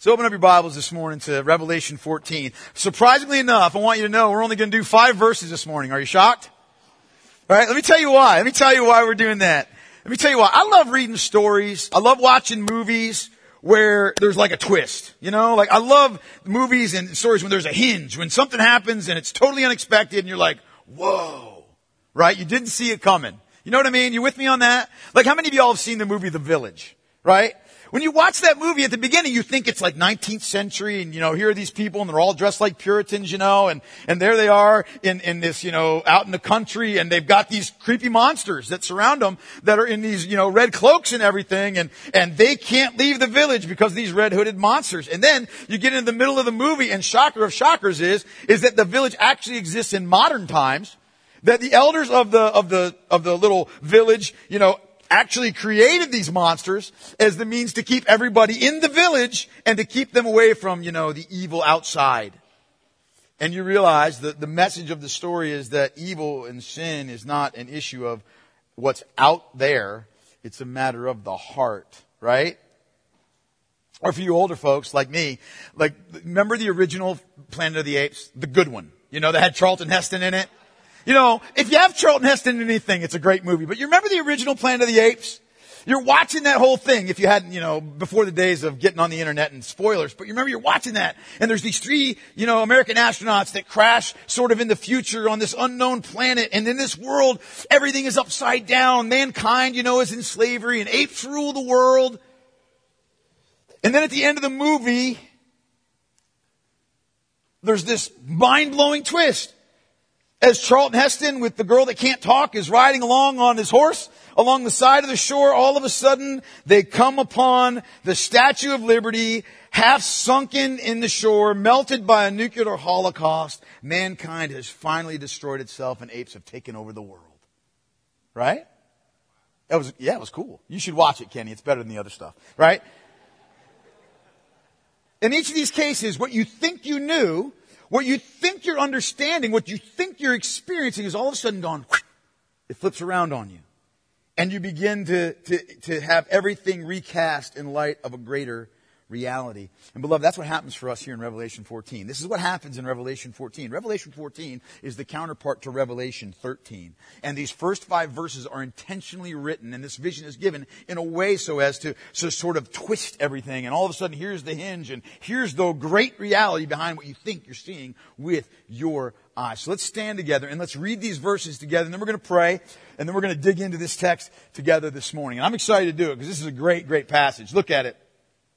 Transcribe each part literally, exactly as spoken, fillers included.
So open up your Bibles this morning to Revelation fourteen. Surprisingly enough, I want you to know we're only going to do five verses this morning. Are you shocked? All right, let me tell you why. Let me tell you why we're doing that. Let me tell you why. I love reading stories. I love watching movies where there's like a twist. You know, like I love movies and stories when there's a hinge, when something happens and it's totally unexpected and you're like, whoa, right? You didn't see it coming. You know what I mean? You with me on that? Like how many of y'all have seen the movie The Village, right? When you watch that movie at the beginning, you think it's like nineteenth century and, you know, here are these people and they're all dressed like Puritans, you know, and, and there they are in, in this, you know, out in the country and they've got these creepy monsters that surround them that are in these, you know, red cloaks and everything and, and they can't leave the village because of these red hooded monsters. And then you get into the middle of the movie and shocker of shockers is, is that the village actually exists in modern times, that the elders of the, of the, of the little village, you know, actually created these monsters as the means to keep everybody in the village and to keep them away from, you know, the evil outside. And you realize that the message of the story is that evil and sin is not an issue of what's out there. It's a matter of the heart, right? Or for you older folks like me, like, remember the original Planet of the Apes? The good one. You know, that had Charlton Heston in it? You know, if you have Charlton Heston in anything, it's a great movie. But you remember the original Planet of the Apes? You're watching that whole thing if you hadn't, you know, before the days of getting on the internet and spoilers. But you remember you're watching that. And there's these three, you know, American astronauts that crash sort of in the future on this unknown planet. And in this world, everything is upside down. Mankind, you know, is in slavery and apes rule the world. And then at the end of the movie, there's this mind-blowing twist. As Charlton Heston with the girl that can't talk is riding along on his horse along the side of the shore, all of a sudden they come upon the Statue of Liberty, half sunken in the shore, melted by a nuclear holocaust. Mankind has finally destroyed itself and apes have taken over the world. Right? That was, yeah, it was cool. You should watch it, Kenny. It's better than the other stuff. Right? In each of these cases, what you think you knew, what you think you're understanding, what you think you're experiencing is all of a sudden gone, it flips around on you. And you begin to, to, to have everything recast in light of a greater reality. And beloved, that's what happens for us here in Revelation fourteen. This is what happens in Revelation fourteen. Revelation fourteen is the counterpart to Revelation thirteen. And these first five verses are intentionally written, and this vision is given in a way so as to so sort of twist everything. And all of a sudden, here's the hinge, and here's the great reality behind what you think you're seeing with your eyes. So let's stand together, and let's read these verses together, and then we're going to pray, and then we're going to dig into this text together this morning. And I'm excited to do it, because this is a great, great passage. Look at it.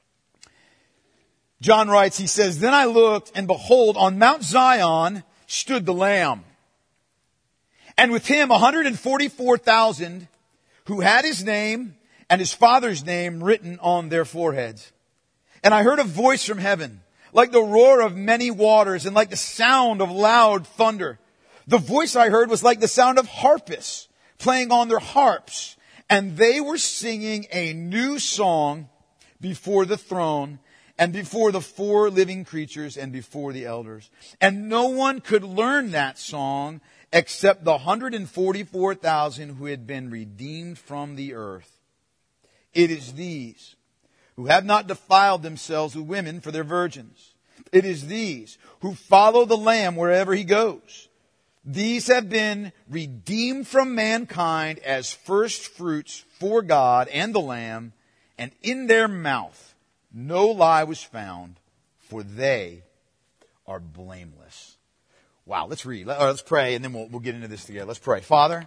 John writes, he says, "Then I looked, and behold, on Mount Zion stood the Lamb, and with him one hundred forty-four thousand who had his name and his Father's name written on their foreheads. And I heard a voice from heaven, like the roar of many waters and like the sound of loud thunder. The voice I heard was like the sound of harpists playing on their harps, and they were singing a new song before the throne and before the four living creatures and before the elders. And no one could learn that song except the one hundred forty-four thousand who had been redeemed from the earth. It is these who have not defiled themselves with women, for their virgins. It is these who follow the Lamb wherever he goes. These have been redeemed from mankind as first fruits for God and the Lamb, and in their mouth no lie was found, for they are blameless." Wow, let's read. Let, or let's pray, and then we'll, we'll get into this together. Let's pray. Father,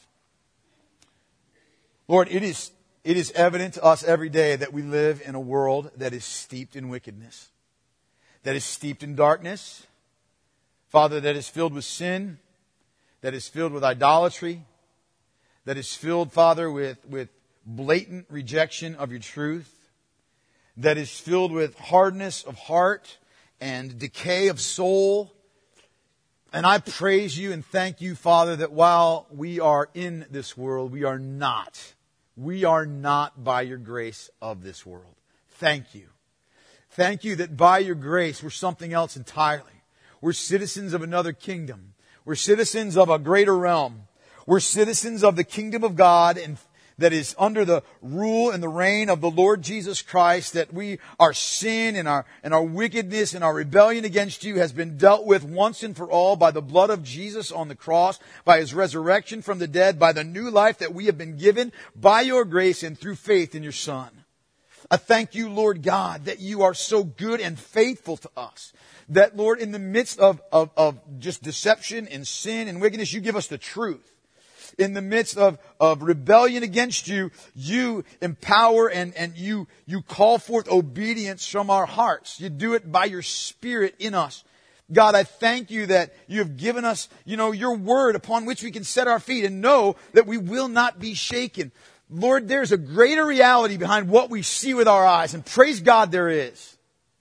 Lord, it is, it is evident to us every day that we live in a world that is steeped in wickedness, that is steeped in darkness, Father, that is filled with sin, that is filled with idolatry, that is filled, Father, with, with blatant rejection of your truth, that is filled with hardness of heart and decay of soul. And I praise you and thank you, Father, that while we are in this world, we are not. We are not by your grace of this world. Thank you. Thank you that by your grace we're something else entirely. We're citizens of another kingdom. We're citizens of a greater realm. We're citizens of the kingdom of God, and that is under the rule and the reign of the Lord Jesus Christ, that we, our sin and our, and our wickedness and our rebellion against you has been dealt with once and for all by the blood of Jesus on the cross, by His resurrection from the dead, by the new life that we have been given by your grace and through faith in your Son. I thank you, Lord God, that you are so good and faithful to us. That, Lord, in the midst of, of, of just deception and sin and wickedness, you give us the truth. In the midst of, of rebellion against you, you empower and, and you, you call forth obedience from our hearts. You do it by your Spirit in us. God, I thank you that you have given us, you know, your word upon which we can set our feet and know that we will not be shaken. Lord, there's a greater reality behind what we see with our eyes, and praise God there is.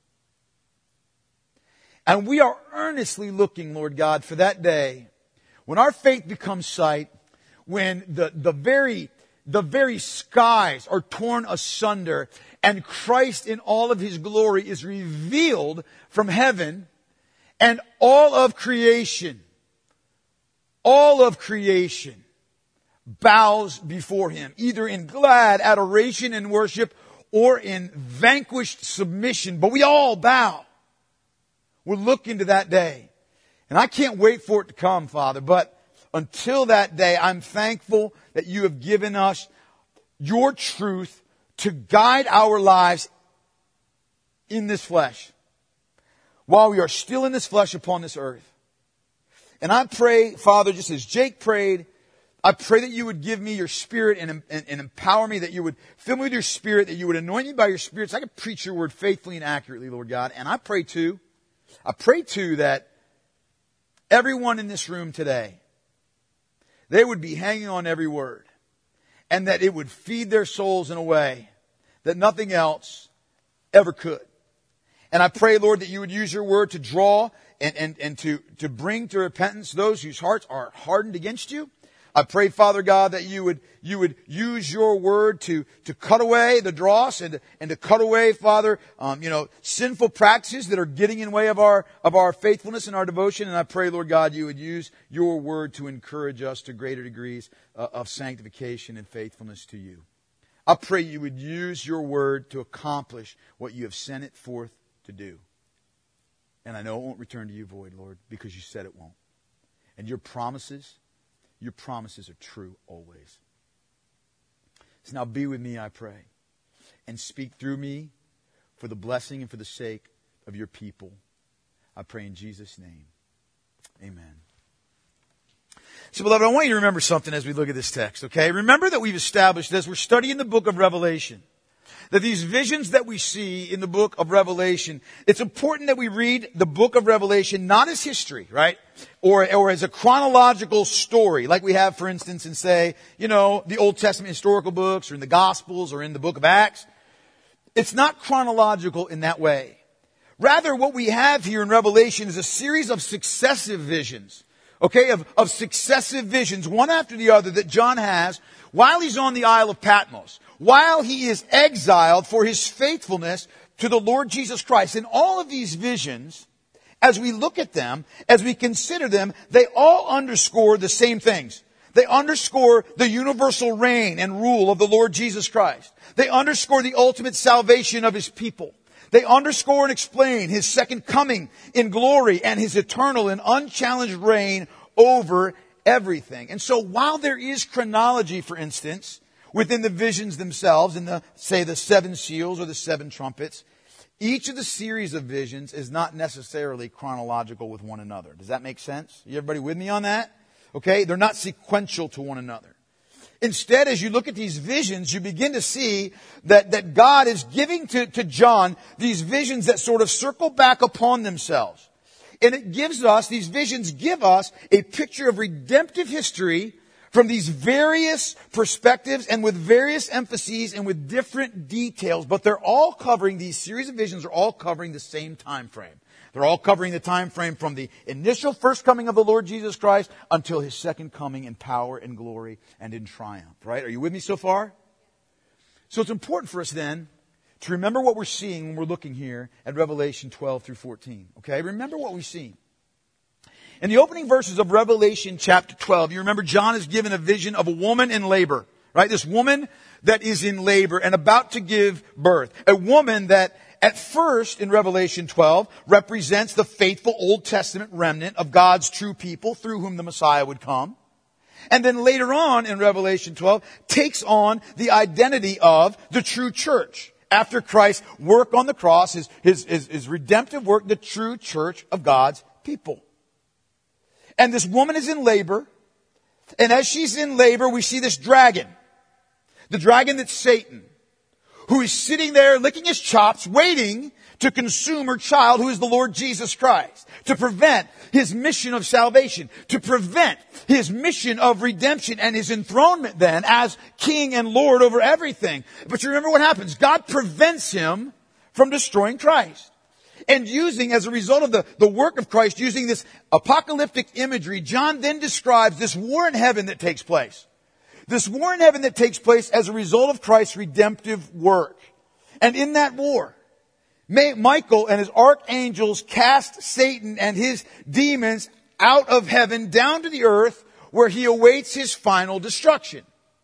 And we are earnestly looking, Lord God, for that day when our faith becomes sight, when the, the very, the very skies are torn asunder and Christ in all of His glory is revealed from heaven, and all of creation, all of creation bows before Him, either in glad adoration and worship or in vanquished submission. But we all bow. We're looking to that day. And I can't wait for it to come, Father. But until that day, I'm thankful that you have given us your truth to guide our lives in this flesh, while we are still in this flesh upon this earth. And I pray, Father, just as Jake prayed, I pray that you would give me your Spirit and, and, and empower me, that you would fill me with your Spirit, that you would anoint me by your Spirit so I can preach your word faithfully and accurately, Lord God. And I pray too, I pray too that everyone in this room today, they would be hanging on every word, and that it would feed their souls in a way that nothing else ever could. And I pray, Lord, that you would use your word to draw and, and, and to, to bring to repentance those whose hearts are hardened against you. I pray, Father God, that you would, you would use your word to, to cut away the dross and, and to cut away, Father, um, you know, sinful practices that are getting in the way of our, of our faithfulness and our devotion. And I pray, Lord God, you would use your word to encourage us to greater degrees uh, of sanctification and faithfulness to you. I pray you would use your word to accomplish what you have sent it forth to do. And I know it won't return to you void, Lord, because you said it won't. And your promises, your promises are true always. So now be with me, I pray, and speak through me for the blessing and for the sake of your people. I pray in Jesus' name. Amen. So, beloved, I want you to remember something as we look at this text, okay? Remember that we've established, as we're studying the book of Revelation, that these visions that we see in the book of Revelation, it's important that we read the book of Revelation not as history, right? Or, or as a chronological story, like we have, for instance, in, say, you know, the Old Testament historical books, or in the Gospels, or in the book of Acts. It's not chronological in that way. Rather, what we have here in Revelation is a series of successive visions, okay, of, of successive visions, one after the other, that John has while he's on the Isle of Patmos, while he is exiled for his faithfulness to the Lord Jesus Christ. And all of these visions, as we look at them, as we consider them, they all underscore the same things. They underscore the universal reign and rule of the Lord Jesus Christ. They underscore the ultimate salvation of His people. They underscore and explain His second coming in glory and His eternal and unchallenged reign over everything. And so while there is chronology, for instance, within the visions themselves, in the, say, the seven seals or the seven trumpets, each of the series of visions is not necessarily chronological with one another. Does that make sense? You everybody with me on that? Okay? They're not sequential to one another. Instead, as you look at these visions, you begin to see that, that God is giving to, to John these visions that sort of circle back upon themselves. And it gives us, these visions give us a picture of redemptive history from these various perspectives and with various emphases and with different details. But they're all covering, these series of visions are all covering the same time frame. They're all covering the time frame from the initial first coming of the Lord Jesus Christ until His second coming in power and glory and in triumph. Right? Are you with me so far? So it's important for us then to remember what we're seeing when we're looking here at Revelation twelve through fourteen. Okay? Remember what we've seen. In the opening verses of Revelation chapter twelve, you remember John is given a vision of a woman in labor. right? This woman that is in labor and about to give birth. A woman that at first in Revelation twelve represents the faithful Old Testament remnant of God's true people through whom the Messiah would come. And then later on in Revelation twelve takes on the identity of the true church. After Christ's work on the cross, his, his, his, his redemptive work, the true church of God's people. And this woman is in labor. And as she's in labor, we see this dragon. The dragon that's Satan, who is sitting there licking his chops, waiting to consume her child, who is the Lord Jesus Christ, to prevent his mission of salvation, to prevent his mission of redemption and his enthronement then as king and Lord over everything. But you remember what happens? God prevents him from destroying Christ. And using, as a result of the, the work of Christ, using this apocalyptic imagery, John then describes this war in heaven that takes place. This war in heaven that takes place as a result of Christ's redemptive work. And in that war, May Michael and his archangels cast Satan and his demons out of heaven down to the earth where he awaits his final destruction.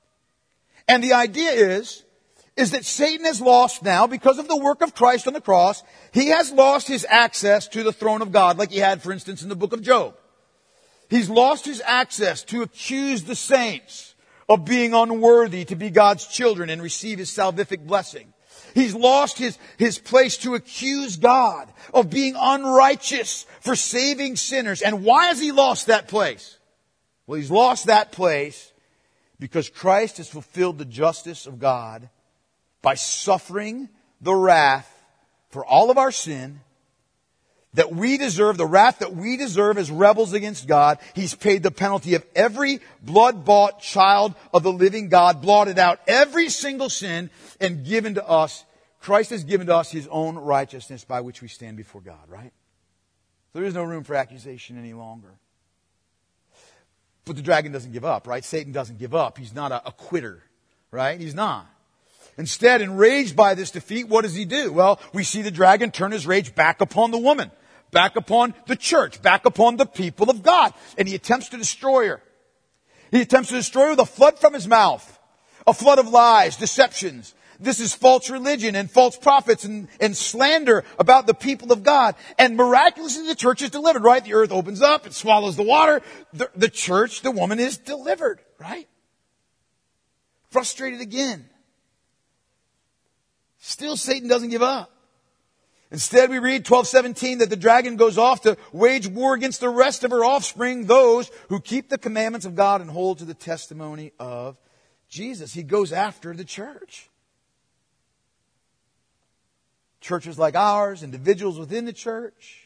And the idea is, is that Satan has lost now, because of the work of Christ on the cross, he has lost his access to the throne of God, like he had, for instance, in the book of Job. He's lost his access to accuse the saints of being unworthy to be God's children and receive his salvific blessing. He's lost his, his place to accuse God of being unrighteous for saving sinners. And why has he lost that place? Well, he's lost that place because Christ has fulfilled the justice of God by suffering the wrath for all of our sin that we deserve, the wrath that we deserve as rebels against God. He's paid the penalty of every blood-bought child of the living God, blotted out every single sin, and given to us, Christ has given to us his own righteousness by which we stand before God, right? There is no room for accusation any longer. But the dragon doesn't give up, right? Satan doesn't give up. He's not a, a quitter, right? He's not. Instead, enraged by this defeat, what does he do? Well, we see the dragon turn his rage back upon the woman, back upon the church, back upon the people of God. And he attempts to destroy her. He attempts to destroy her with a flood from his mouth. A flood of lies, deceptions. This is false religion and false prophets and, and slander about the people of God. And miraculously the church is delivered, right? The earth opens up, it swallows the water. The, the church, the woman is delivered, right? Frustrated again. Still, Satan doesn't give up. Instead, we read twelve seventeen that the dragon goes off to wage war against the rest of her offspring, those who keep the commandments of God and hold to the testimony of Jesus. He goes after the church. Churches like ours, individuals within the church.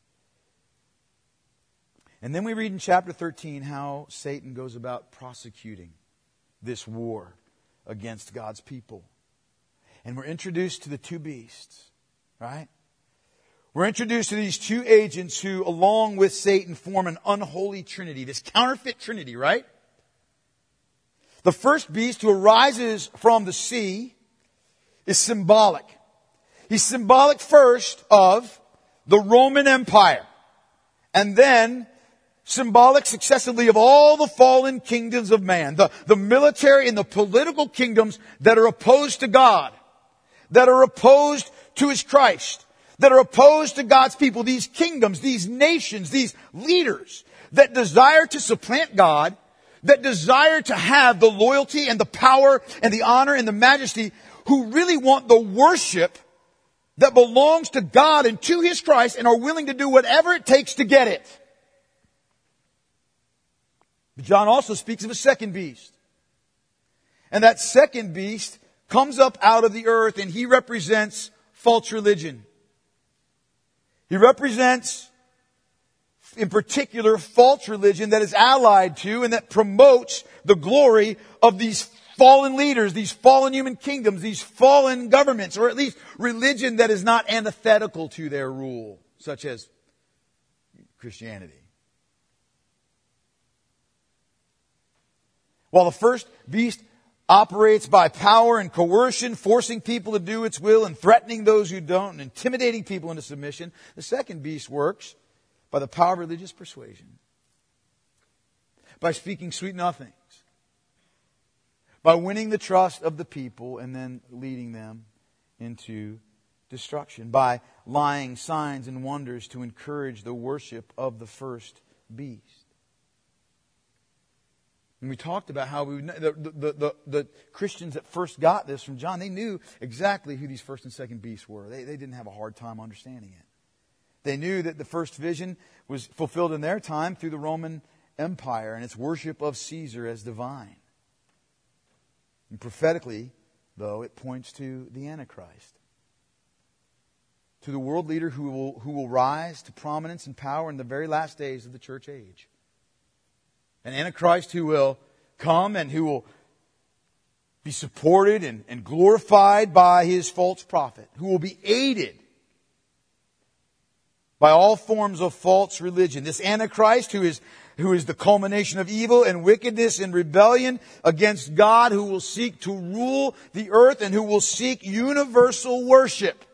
And then we read in chapter thirteen how Satan goes about prosecuting this war against God's people. And we're introduced to the two beasts, right? We're introduced to these two agents who, along with Satan, form an unholy trinity, this counterfeit trinity, right? The first beast, who arises from the sea, is symbolic. He's symbolic first of the Roman Empire, and then symbolic successively of all the fallen kingdoms of man, the, the military and the political kingdoms that are opposed to God, that are opposed to his Christ, that are opposed to God's people, these kingdoms, these nations, these leaders that desire to supplant God, that desire to have the loyalty and the power and the honor and the majesty, who really want the worship that belongs to God and to his Christ and are willing to do whatever it takes to get it. But John also speaks of a second beast. And that second beast comes up out of the earth, and he represents false religion. He represents, in particular, false religion that is allied to and that promotes the glory of these fallen leaders, these fallen human kingdoms, these fallen governments, or at least religion that is not antithetical to their rule, such as Christianity. While the first beast operates by power and coercion, forcing people to do its will and threatening those who don't and intimidating people into submission, the second beast works by the power of religious persuasion, by speaking sweet nothings, by winning the trust of the people and then leading them into destruction, by lying signs and wonders to encourage the worship of the first beast. And we talked about how we the, the, the, the Christians that first got this from John, they knew exactly who these first and second beasts were. They, they didn't have a hard time understanding it. They knew that the first vision was fulfilled in their time through the Roman Empire and its worship of Caesar as divine. And prophetically, though, it points to the Antichrist, to the world leader who will, who will rise to prominence and power in the very last days of the church age. An Antichrist who will come and who will be supported and, and glorified by his false prophet, who will be aided by all forms of false religion. This Antichrist who is who is the culmination of evil and wickedness and rebellion against God, who will seek to rule the earth and who will seek universal worship.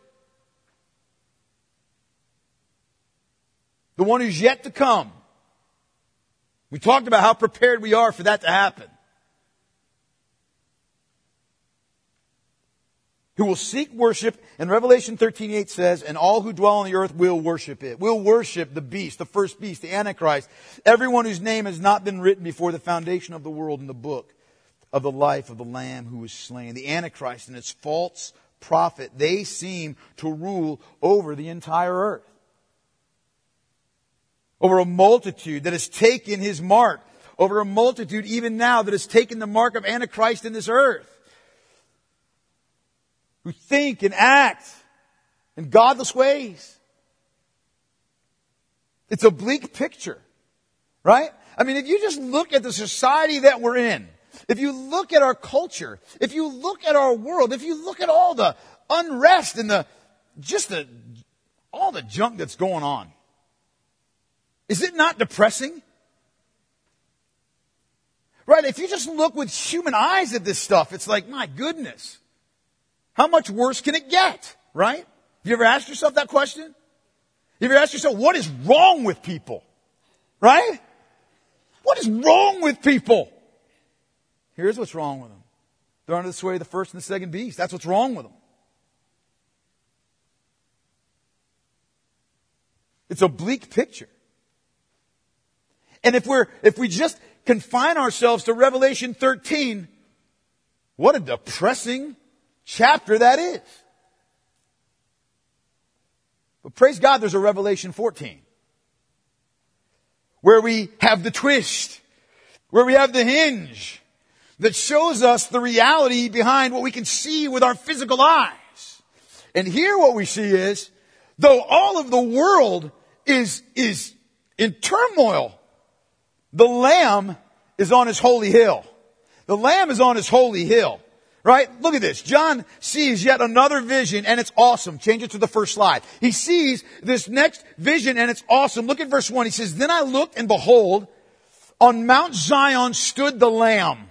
The one who's yet to come. We talked about how prepared we are for that to happen. Who will seek worship, and Revelation thirteen eight says, and all who dwell on the earth will worship it. Will worship the beast, the first beast, the Antichrist. Everyone whose name has not been written before the foundation of the world in the book of the life of the Lamb who was slain. The Antichrist and its false prophet, they seem to rule over the entire earth. Over a multitude that has taken his mark. Over a multitude even now that has taken the mark of Antichrist in this earth. Who think and act in godless ways. It's a bleak picture. Right? I mean, if you just look at the society that we're in, if you look at our culture, if you look at our world, if you look at all the unrest and the, just the, all the junk that's going on, is it not depressing? Right? If you just look with human eyes at this stuff, it's like, my goodness. How much worse can it get? Right? Have you ever asked yourself that question? Have you ever asked yourself, what is wrong with people? Right? What is wrong with people? Here's what's wrong with them. They're under the sway of the first and the second beast. That's what's wrong with them. It's a bleak picture. And if we're, if we just confine ourselves to Revelation thirteen, what a depressing chapter that is. But praise God, there's a Revelation fourteen. Where we have the twist. Where we have the hinge. That shows us the reality behind what we can see with our physical eyes. And here what we see is, though all of the world is, is in turmoil, the Lamb is on his holy hill. The Lamb is on his holy hill. Right? Look at this. John sees yet another vision and it's awesome. Change it to the first slide. He sees this next vision and it's awesome. Look at verse one. He says, then I looked and behold, on Mount Zion stood the Lamb.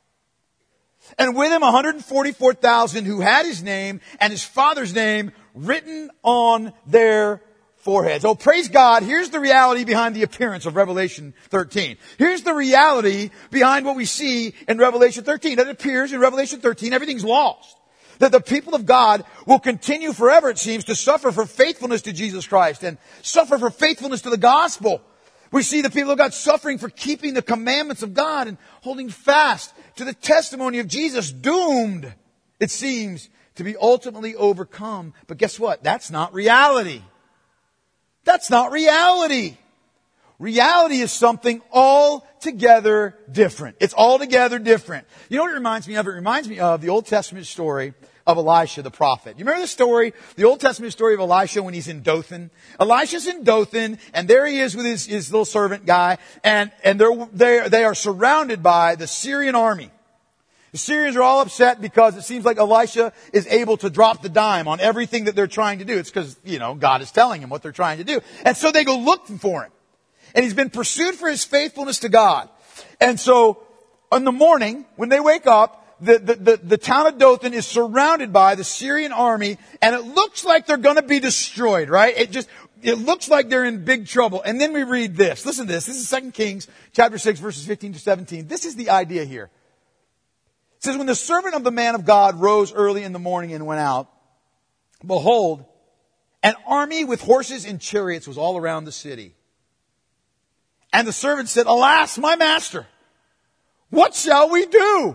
And with him one hundred forty-four thousand who had his name and his Father's name written on their foreheads. Oh, praise God. Here's the reality behind the appearance of Revelation thirteen. Here's the reality behind what we see in Revelation thirteen. That appears in Revelation thirteen, everything's lost. That the people of God will continue forever, it seems, to suffer for faithfulness to Jesus Christ and suffer for faithfulness to the gospel. We see the people of God suffering for keeping the commandments of God and holding fast to the testimony of Jesus, doomed, it seems, to be ultimately overcome. But guess what? That's not reality. That's not reality. Reality is something altogether different. It's altogether different. You know what it reminds me of? It reminds me of the Old Testament story of Elisha the prophet. You remember the story, the Old Testament story of Elisha when he's in Dothan? Elisha's in Dothan, and there he is with his, his little servant guy, and, and they're, they're, they are surrounded by the Syrian army. The Syrians are all upset because it seems like Elisha is able to drop the dime on everything that they're trying to do. It's because, you know, God is telling him what they're trying to do. And so they go looking for him. And he's been pursued for his faithfulness to God. And so, in the morning, when they wake up, the, the, the, the town of Dothan is surrounded by the Syrian army, and it looks like they're gonna be destroyed, right? It just, it looks like they're in big trouble. And then we read this. Listen to this. This is Second Kings, chapter six, verses fifteen to seventeen. This is the idea here. It says, when the servant of the man of God rose early in the morning and went out, behold, an army with horses and chariots was all around the city. And the servant said, alas, my master, what shall we do?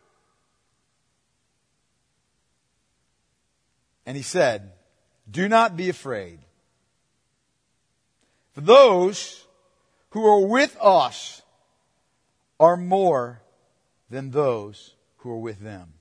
And he said, do not be afraid. For those who are with us are more than those who are with them.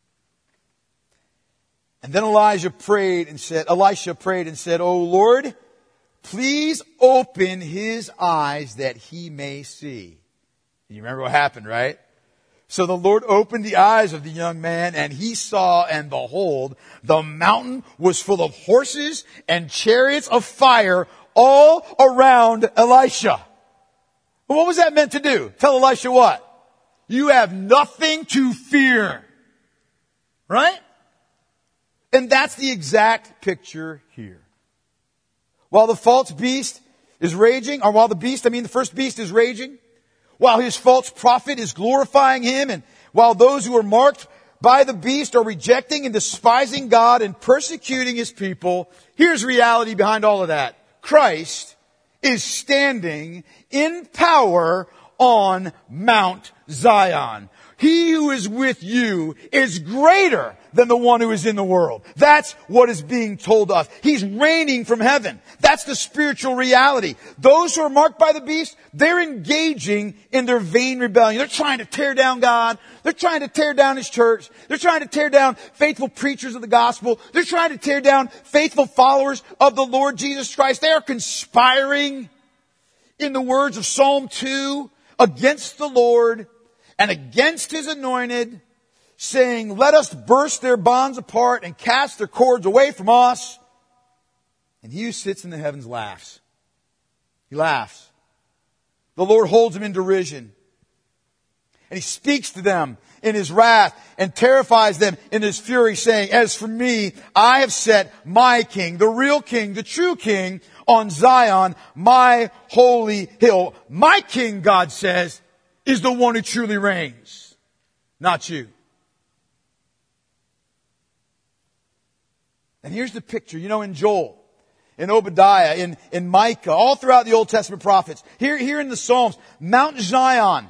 And then Elijah prayed and said, Elisha prayed and said, O Lord, please open his eyes that he may see. You remember what happened, right? So the Lord opened the eyes of the young man, and he saw, and behold, the mountain was full of horses and chariots of fire all around Elisha. But what was that meant to do? Tell Elisha what? You have nothing to fear. Right? And that's the exact picture here. While the false beast is raging, or while the beast, I mean the first beast is raging, while his false prophet is glorifying him, and while those who are marked by the beast are rejecting and despising God and persecuting his people, here's reality behind all of that. Christ is standing in power on Mount Zion. He who is with you is greater than the one who is in the world. That's what is being told us. He's reigning from heaven. That's the spiritual reality. Those who are marked by the beast, they're engaging in their vain rebellion. They're trying to tear down God. They're trying to tear down His church. They're trying to tear down faithful preachers of the gospel. They're trying to tear down faithful followers of the Lord Jesus Christ. They are conspiring, in the words of Psalm two, against the Lord and against His anointed, saying, let us burst their bonds apart and cast their cords away from us. And He who sits in the heavens laughs. He laughs. The Lord holds them in derision. And He speaks to them in His wrath and terrifies them in His fury, saying, as for me, I have set my king, the real king, the true king, on Zion, my holy hill. My king, God says, is the one who truly reigns, not you. And here's the picture. You know, in Joel, in Obadiah, in, in Micah, all throughout the Old Testament prophets, here, here in the Psalms, Mount Zion.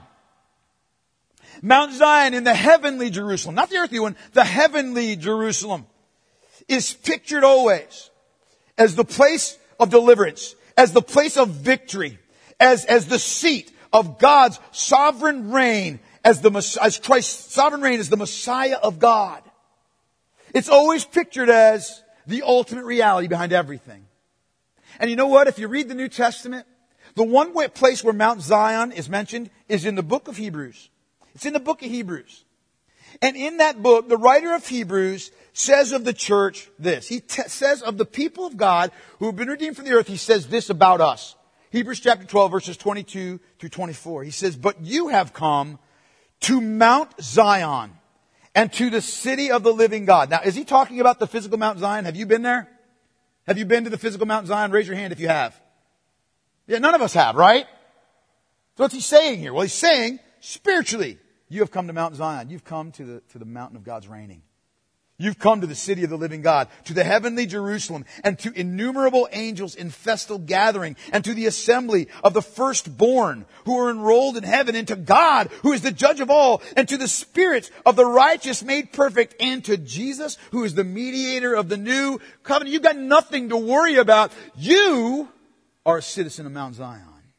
Mount Zion in the heavenly Jerusalem, not the earthly one, the heavenly Jerusalem, is pictured always as the place of deliverance, as the place of victory, as, as the seat of God's sovereign reign, as the as Christ's sovereign reign as the Messiah of God. It's always pictured as the ultimate reality behind everything. And you know what? If you read the New Testament, the one place where Mount Zion is mentioned is in the book of Hebrews. It's in the book of Hebrews. And in that book, the writer of Hebrews says of the church this. He t- says of the people of God who have been redeemed from the earth, he says this about us. Hebrews chapter twelve, verses twenty-two through twenty-four. He says, but you have come to Mount Zion and to the city of the living God. Now, is he talking about the physical Mount Zion? Have you been there? Have you been to the physical Mount Zion? Raise your hand if you have. Yeah, none of us have, right? So what's he saying here? Well, he's saying, spiritually, you have come to Mount Zion. You've come to the, to the mountain of God's reigning. You've come to the city of the living God, to the heavenly Jerusalem, and to innumerable angels in festal gathering, and to the assembly of the firstborn who are enrolled in heaven, and to God, who is the judge of all, and to the spirits of the righteous made perfect, and to Jesus, who is the mediator of the new covenant. You've got nothing to worry about. You are a citizen of Mount Zion.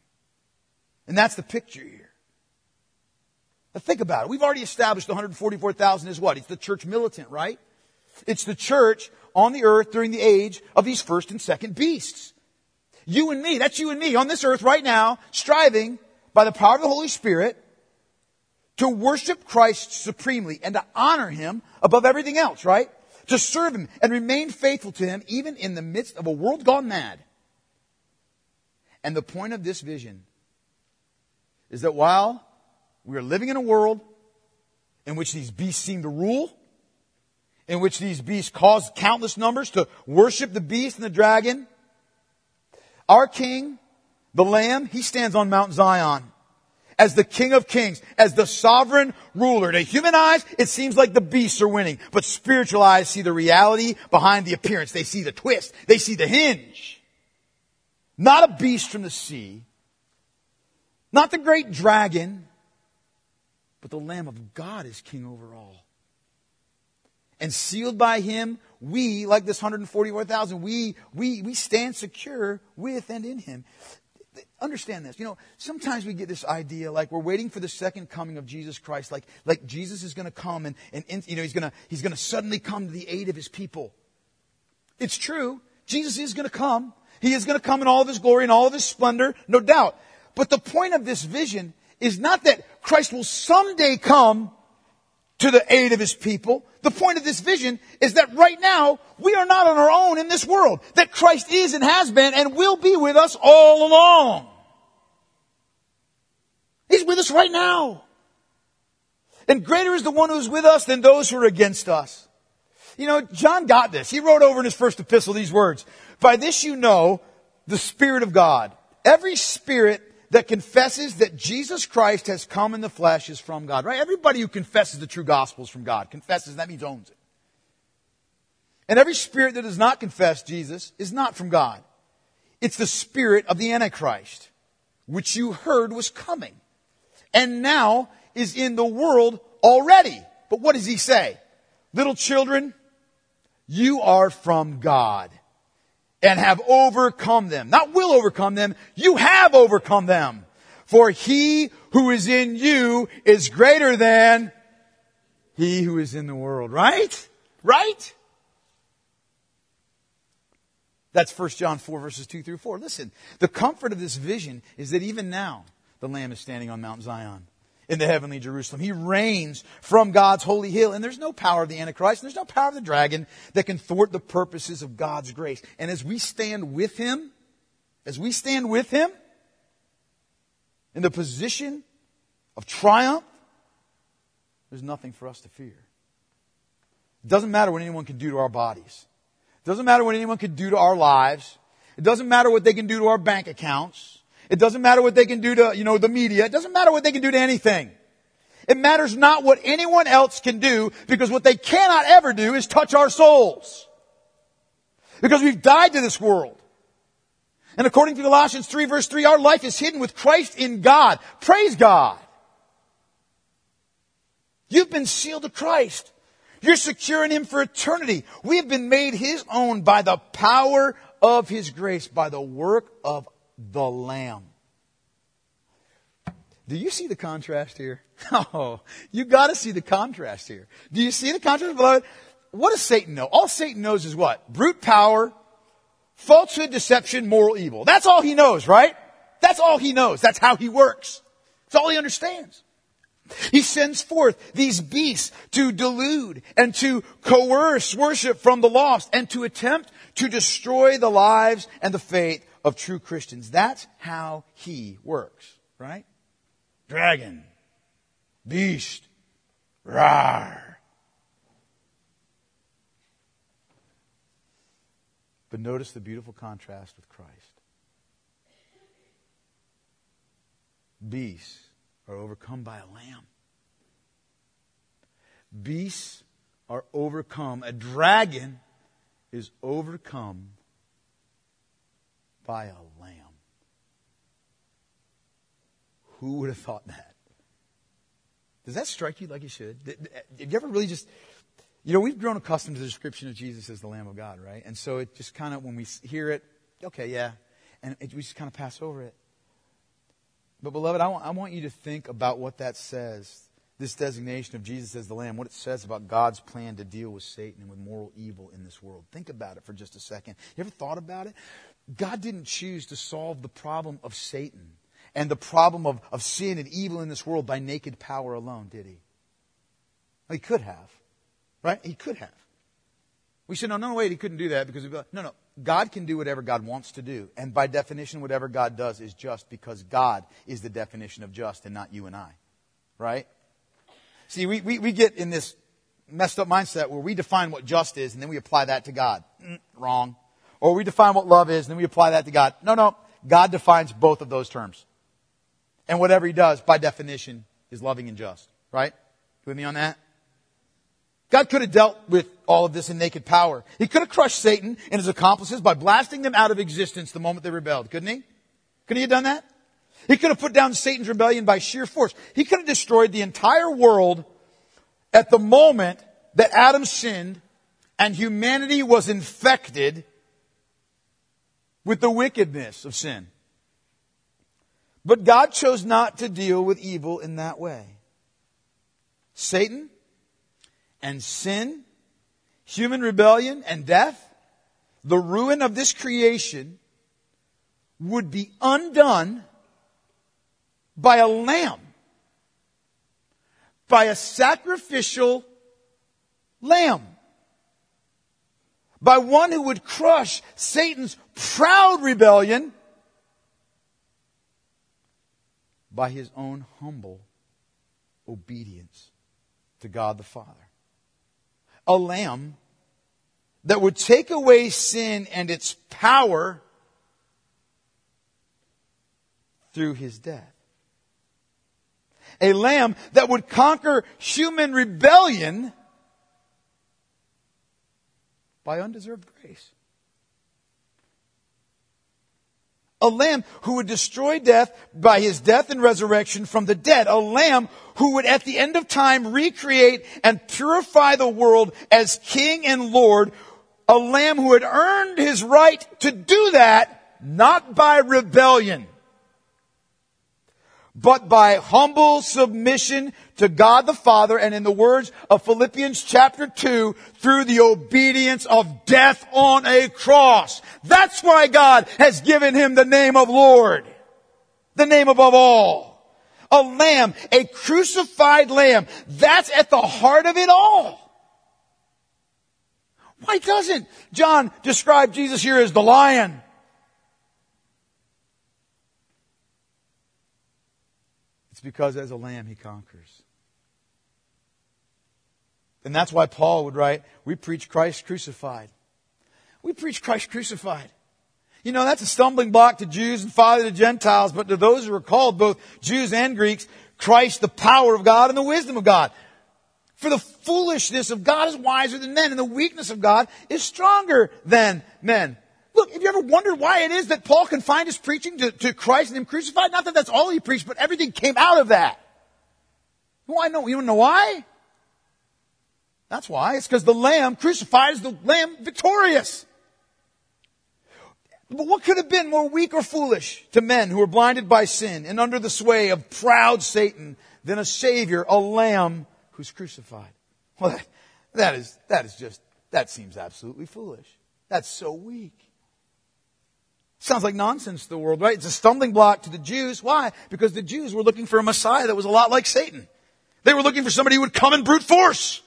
And that's the picture here. Now think about it. We've already established one hundred forty-four thousand is what? It's the church militant, right? It's the church on the earth during the age of these first and second beasts. You and me, that's you and me on this earth right now, striving by the power of the Holy Spirit to worship Christ supremely and to honor Him above everything else, right? To serve Him and remain faithful to Him even in the midst of a world gone mad. And the point of this vision is that while we are living in a world in which these beasts seem to rule, in which these beasts cause countless numbers to worship the beast and the dragon, our King, the Lamb, He stands on Mount Zion. as the King of Kings, as the sovereign ruler. To human eyes, it seems like the beasts are winning, but spiritual eyes see the reality behind the appearance. They see the twist. They see the hinge. Not a beast from the sea, not the great dragon, but the Lamb of God is king over all. And sealed by him, we, like this one hundred forty-four thousand, we, we, we stand secure with and in him. Understand this. You know, sometimes we get this idea like we're waiting for the second coming of Jesus Christ, like, like Jesus is going to come and, and, and, you know, he's going to, he's going to suddenly come to the aid of his people. It's true. Jesus is going to come. He is going to come in all of his glory and all of his splendor, no doubt. But the point of this vision is not that Christ will someday come to the aid of his people. The point of this vision is that right now, we are not on our own in this world. That Christ is and has been and will be with us all along. He's with us right now. And greater is the one who is with us than those who are against us. You know, John got this. He wrote over in his first epistle these words. By this you know the Spirit of God. Every spirit that confesses that Jesus Christ has come in the flesh is from God, right? Everybody who confesses the true gospel is from God. Confesses, that means owns it. And every spirit that does not confess Jesus is not from God. It's the spirit of the Antichrist, which you heard was coming, and now is in the world already. But what does he say? Little children, you are from God and have overcome them. Not will overcome them, you have overcome them. For he who is in you is greater than he who is in the world. Right? Right? That's First John four, verses two through four. Listen, the comfort of this vision is that even now the Lamb is standing on Mount Zion in the heavenly Jerusalem. He reigns from God's holy hill. And there's no power of the Antichrist, and there's no power of the dragon that can thwart the purposes of God's grace. And as we stand with him, as we stand with him in the position of triumph, there's nothing for us to fear. It doesn't matter what anyone can do to our bodies. It doesn't matter what anyone can do to our lives. It doesn't matter what they can do to our bank accounts. It doesn't matter what they can do to, you know, the media. It doesn't matter what they can do to anything. It matters not what anyone else can do, because what they cannot ever do is touch our souls. Because we've died to this world. And according to Colossians three, verse three, our life is hidden with Christ in God. Praise God. You've been sealed to Christ. You're secure in him for eternity. We have been made his own by the power of his grace, by the work of the Lamb. Do you see the contrast here? Oh, you got to see the contrast here. Do you see the contrast, beloved? What does Satan know? All Satan knows is what? Brute power, falsehood, deception, moral evil. That's all he knows, right? That's all he knows. That's how he works. That's all he understands. He sends forth these beasts to delude and to coerce worship from the lost and to attempt to destroy the lives and the faith of true Christians. That's how he works, right? Dragon, beast, rawr. But notice the beautiful contrast with Christ. Beasts are overcome by a lamb. Beasts are overcome. A dragon is overcome by a lamb. Who would have thought that? Does that strike you like it should? Have you ever really just... You know, we've grown accustomed to the description of Jesus as the Lamb of God, right? And so it just kind of, when we hear it, okay, yeah. And it, we just kind of pass over it. But beloved, I want, I want you to think about what that says. This designation of Jesus as the Lamb, what it says about God's plan to deal with Satan and with moral evil in this world. Think about it for just a second. You ever thought about it? God didn't choose to solve the problem of Satan and the problem of, of sin and evil in this world by naked power alone, did he? He could have. Right? He could have. We said, no, no, wait, he couldn't do that because, no, no. God can do whatever God wants to do. And by definition, whatever God does is just, because God is the definition of just and not you and I. Right? See, we, we, we get in this messed up mindset where we define what just is and then we apply that to God. Mm, wrong. Or we define what love is and then we apply that to God. No, no. God defines both of those terms. And whatever he does, by definition, is loving and just. Right? You with me on that? God could have dealt with all of this in naked power. He could have crushed Satan and his accomplices by blasting them out of existence the moment they rebelled. Couldn't he? Couldn't he have done that? He could have put down Satan's rebellion by sheer force. He could have destroyed the entire world at the moment that Adam sinned and humanity was infected with the wickedness of sin. But God chose not to deal with evil in that way. Satan and sin, human rebellion and death, the ruin of this creation would be undone by a lamb. By a sacrificial lamb. By one who would crush Satan's proud rebellion by his own humble obedience to God the Father. A lamb that would take away sin and its power through his death. A lamb that would conquer human rebellion by undeserved grace. A lamb who would destroy death by his death and resurrection from the dead. A lamb who would at the end of time recreate and purify the world as King and Lord. A lamb who had earned his right to do that, not by rebellion, but by humble submission to God the Father, and in the words of Philippians chapter two, through the obedience of death on a cross. That's why God has given him the name of Lord. The name above all. A lamb, a crucified lamb. That's at the heart of it all. Why doesn't John describe Jesus here as the lion? It's because as a lamb he conquers. And that's why Paul would write, we preach Christ crucified. We preach Christ crucified. You know, that's a stumbling block to Jews and folly to Gentiles, but to those who are called, both Jews and Greeks, Christ, the power of God and the wisdom of God. For the foolishness of God is wiser than men, and the weakness of God is stronger than men. Look, have you ever wondered why it is that Paul confined his preaching to, to Christ and him crucified? Not that that's all he preached, but everything came out of that. Well, I know. You want to know why? That's why. It's because the Lamb crucified is the Lamb victorious. But what could have been more weak or foolish to men who were blinded by sin and under the sway of proud Satan than a Savior, a Lamb who's crucified? Well, that, that is, that is just, that seems absolutely foolish. That's so weak. Sounds like nonsense to the world, right? It's a stumbling block to the Jews. Why? Because the Jews were looking for a Messiah that was a lot like Satan. They were looking for somebody who would come in brute force.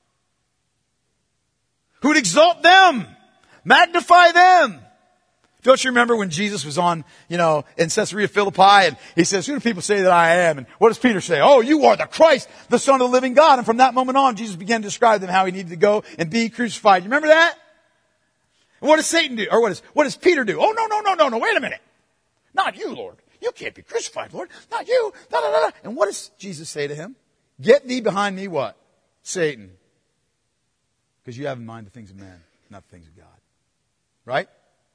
Who would exalt them. Magnify them. Don't you remember when Jesus was on, you know, in Caesarea Philippi and he says, who do people say that I am? And what does Peter say? Oh, you are the Christ, the Son of the living God. And from that moment on, Jesus began to describe them how he needed to go and be crucified. You remember that? And what does Satan do? Or what does, what does Peter do? Oh, no, no, no, no, no, wait a minute. Not you, Lord. You can't be crucified, Lord. Not you. Da, da, da, da. And what does Jesus say to him? Get thee behind me, what? Satan. Because you have in mind the things of man, not the things of God. Right?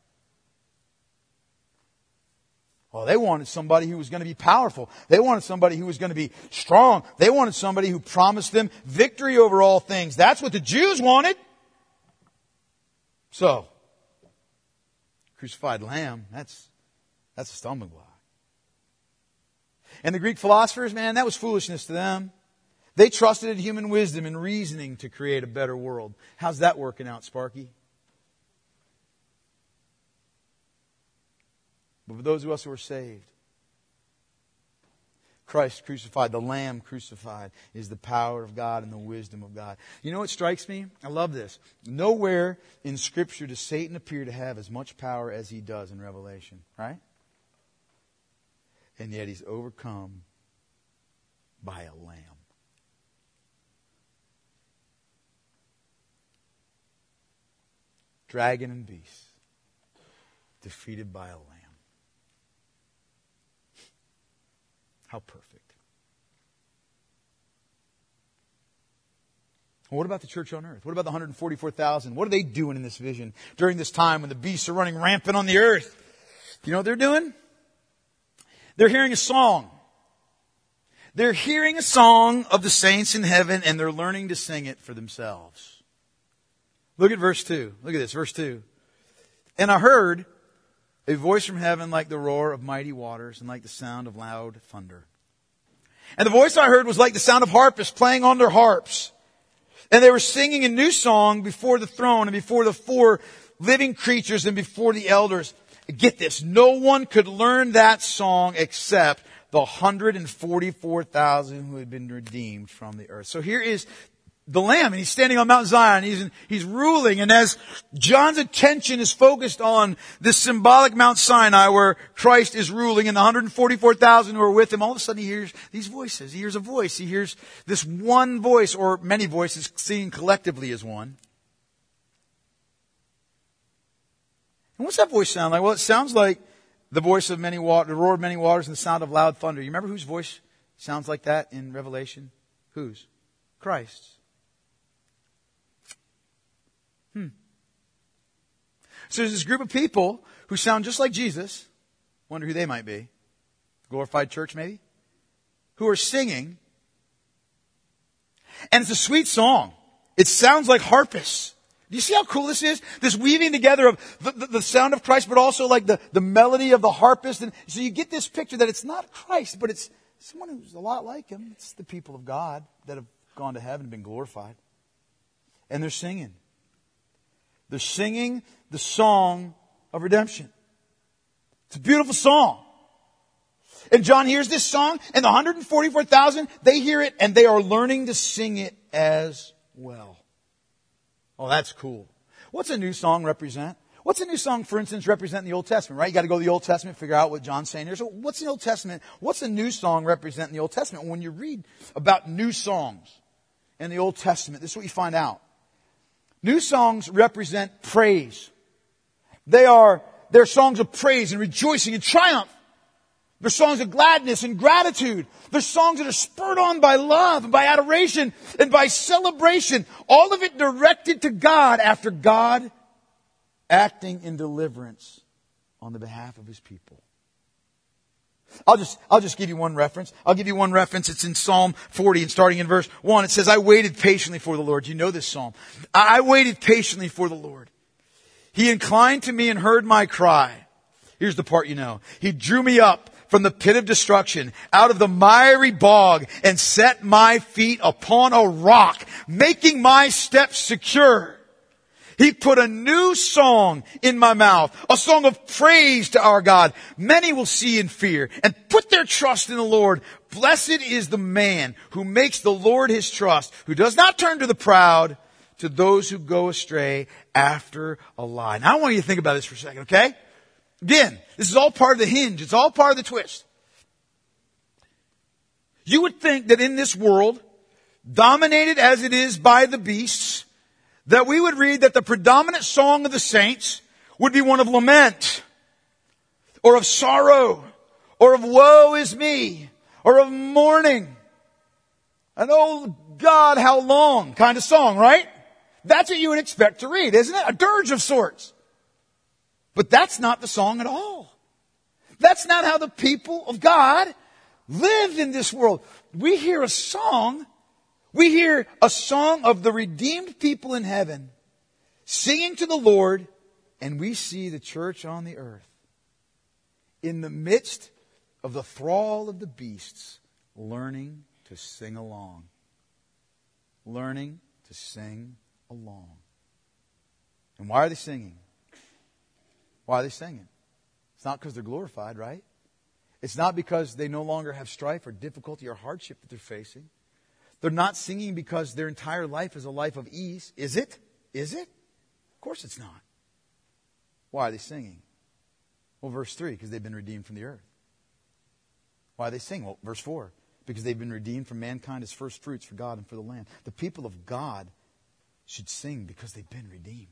Well, they wanted somebody who was going to be powerful. They wanted somebody who was going to be strong. They wanted somebody who promised them victory over all things. That's what the Jews wanted. So, crucified lamb, that's, that's a stumbling block. And the Greek philosophers, man, that was foolishness to them. They trusted in human wisdom and reasoning to create a better world. How's that working out, Sparky? But for those of us who are saved, Christ crucified, the Lamb crucified, is the power of God and the wisdom of God. You know what strikes me? I love this. Nowhere in Scripture does Satan appear to have as much power as he does in Revelation, right? And yet he's overcome by a lamb. Dragon and beast, defeated by a lamb. How perfect. Well, what about the church on earth? What about the one hundred forty-four thousand? What are they doing in this vision during this time when the beasts are running rampant on the earth? You know what they're doing? They're hearing a song. They're hearing a song of the saints in heaven, and they're learning to sing it for themselves. Look at verse two. Look at this, verse two. And I heard a voice from heaven like the roar of mighty waters and like the sound of loud thunder. And the voice I heard was like the sound of harpists playing on their harps. And they were singing a new song before the throne and before the four living creatures and before the elders. Get this, no one could learn that song except the one hundred forty-four thousand who had been redeemed from the earth. So here is the Lamb, and he's standing on Mount Zion. He's, he's ruling, and as John's attention is focused on this symbolic Mount Sinai where Christ is ruling, and the one hundred forty-four thousand who are with him, all of a sudden he hears these voices. He hears a voice. He hears this one voice, or many voices singing collectively as one. And what's that voice sound like? Well, it sounds like the voice of many waters, the roar of many waters, and the sound of loud thunder. You remember whose voice sounds like that in Revelation? Whose? Christ's. Hmm. So there's this group of people who sound just like Jesus. Wonder who they might be. Glorified church, maybe? Who are singing. And it's a sweet song. It sounds like harpists. Do you see how cool this is? This weaving together of the, the, the sound of Christ, but also like the, the melody of the harpist. And so you get this picture that it's not Christ, but it's someone who's a lot like him. It's the people of God that have gone to heaven and been glorified. And they're singing. They're singing the song of redemption. It's a beautiful song. And John hears this song, and the one hundred forty-four thousand, they hear it, and they are learning to sing it as well. Oh, that's cool. What's a new song represent? What's a new song, for instance, represent in the Old Testament, right? You got to go to the Old Testament, figure out what John's saying here. So what's the Old Testament? What's a new song represent in the Old Testament? When you read about new songs in the Old Testament, this is what you find out. New songs represent praise. They are, they're songs of praise and rejoicing and triumph. They're songs of gladness and gratitude. They're songs that are spurred on by love and by adoration and by celebration. All of it directed to God after God acting in deliverance on the behalf of His people. I'll just, I'll just give you one reference. I'll give you one reference. It's in Psalm forty, and starting in verse one, it says, I waited patiently for the Lord. You know this psalm. I waited patiently for the Lord. He inclined to me and heard my cry. Here's the part you know. He drew me up from the pit of destruction, out of the miry bog, and set my feet upon a rock, making my steps secure. He put a new song in my mouth, a song of praise to our God. Many will see and fear and put their trust in the Lord. Blessed is the man who makes the Lord his trust, who does not turn to the proud, to those who go astray after a lie. Now I want you to think about this for a second, okay? Again, this is all part of the hinge. It's all part of the twist. You would think that in this world, dominated as it is by the beasts, that we would read that the predominant song of the saints would be one of lament, or of sorrow, or of woe is me, or of mourning. An oh God, how long kind of song, right? That's what you would expect to read, isn't it? A dirge of sorts. But that's not the song at all. That's not how the people of God lived in this world. We hear a song We hear a song of the redeemed people in heaven singing to the Lord, and we see the church on the earth in the midst of the thrall of the beasts learning to sing along. Learning to sing along. And why are they singing? Why are they singing? It's not because they're glorified, right? It's not because they no longer have strife or difficulty or hardship that they're facing. They're not singing because their entire life is a life of ease. Is it? Is it? Of course it's not. Why are they singing? Well, verse three, because they've been redeemed from the earth. Why are they singing? Well, verse four, because they've been redeemed from mankind as first fruits for God and for the land. The people of God should sing because they've been redeemed.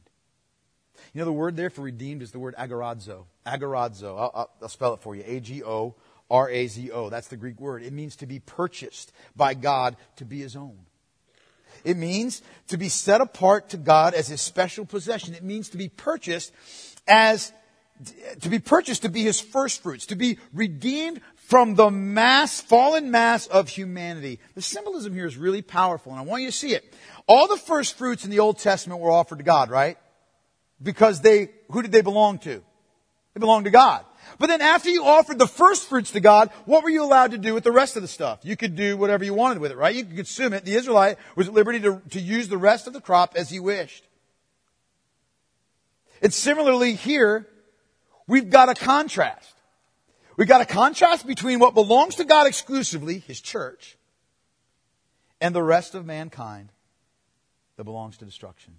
You know, the word there for redeemed is the word agorazo. Agorazo. I'll, I'll, I'll spell it for you. A G O R A Z O. That's the Greek word. It means to be purchased by God to be His own. It means to be set apart to God as His special possession. It means to be purchased as, to be purchased to be His first fruits, to be redeemed from the mass, fallen mass of humanity. The symbolism here is really powerful, and I want you to see it. All the first fruits in the Old Testament were offered to God, right? Because they, who did they belong to? They belonged to God. But then after you offered the first fruits to God, what were you allowed to do with the rest of the stuff? You could do whatever you wanted with it, right? You could consume it. The Israelite was at liberty to, to use the rest of the crop as he wished. And similarly here, we've got a contrast. We've got a contrast between what belongs to God exclusively, His church, and the rest of mankind that belongs to destruction.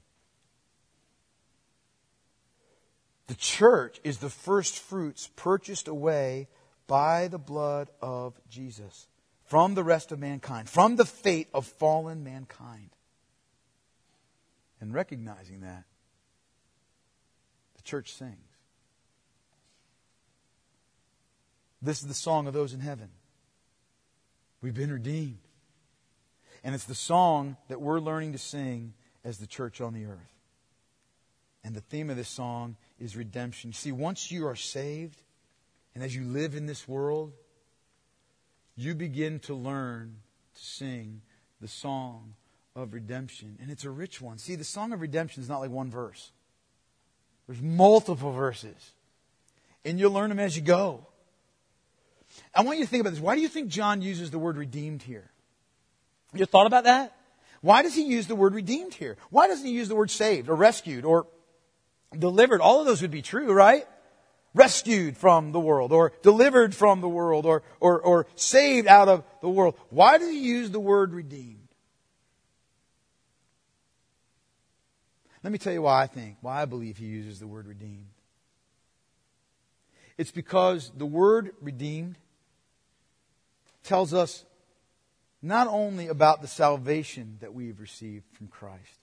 The church is the first fruits purchased away by the blood of Jesus from the rest of mankind, from the fate of fallen mankind. And recognizing that, the church sings. This is the song of those in heaven. We've been redeemed. And it's the song that we're learning to sing as the church on the earth. And the theme of this song is redemption. See, once you are saved, and as you live in this world, you begin to learn to sing the song of redemption. And it's a rich one. See, the song of redemption is not like one verse. There's multiple verses. And you'll learn them as you go. I want you to think about this. Why do you think John uses the word redeemed here? You thought about that? Why does he use the word redeemed here? Why doesn't he use the word saved or rescued or delivered? All of those would be true, right? Rescued from the world, or delivered from the world, or, or, or saved out of the world. Why does he use the word redeemed? Let me tell you why I think, why I believe he uses the word redeemed. It's because the word redeemed tells us not only about the salvation that we've received from Christ,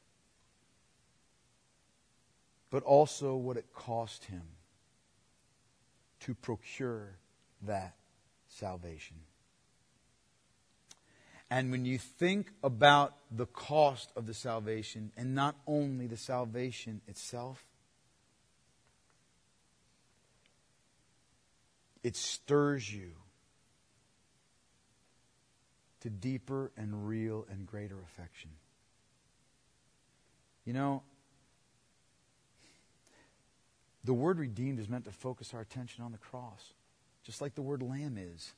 but also what it cost Him to procure that salvation. And when you think about the cost of the salvation, and not only the salvation itself, it stirs you to deeper and real and greater affection. You know, the word redeemed is meant to focus our attention on the cross, just like the word lamb is.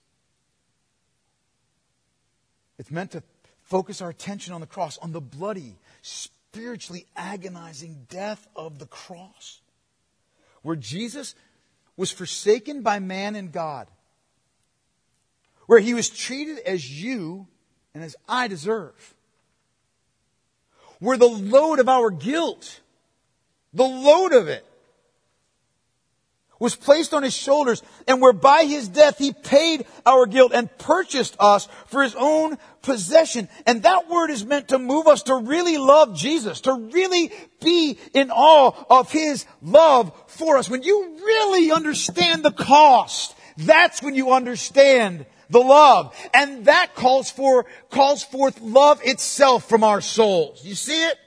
It's meant to focus our attention on the cross, on the bloody, spiritually agonizing death of the cross, where Jesus was forsaken by man and God, where He was treated as you and as I deserve, where the load of our guilt, the load of it, was placed on His shoulders, and where by His death He paid our guilt and purchased us for His own possession. And that word is meant to move us to really love Jesus, to really be in awe of His love for us. When you really understand the cost, that's when you understand the love. And that calls for, calls forth love itself from our souls. You see it?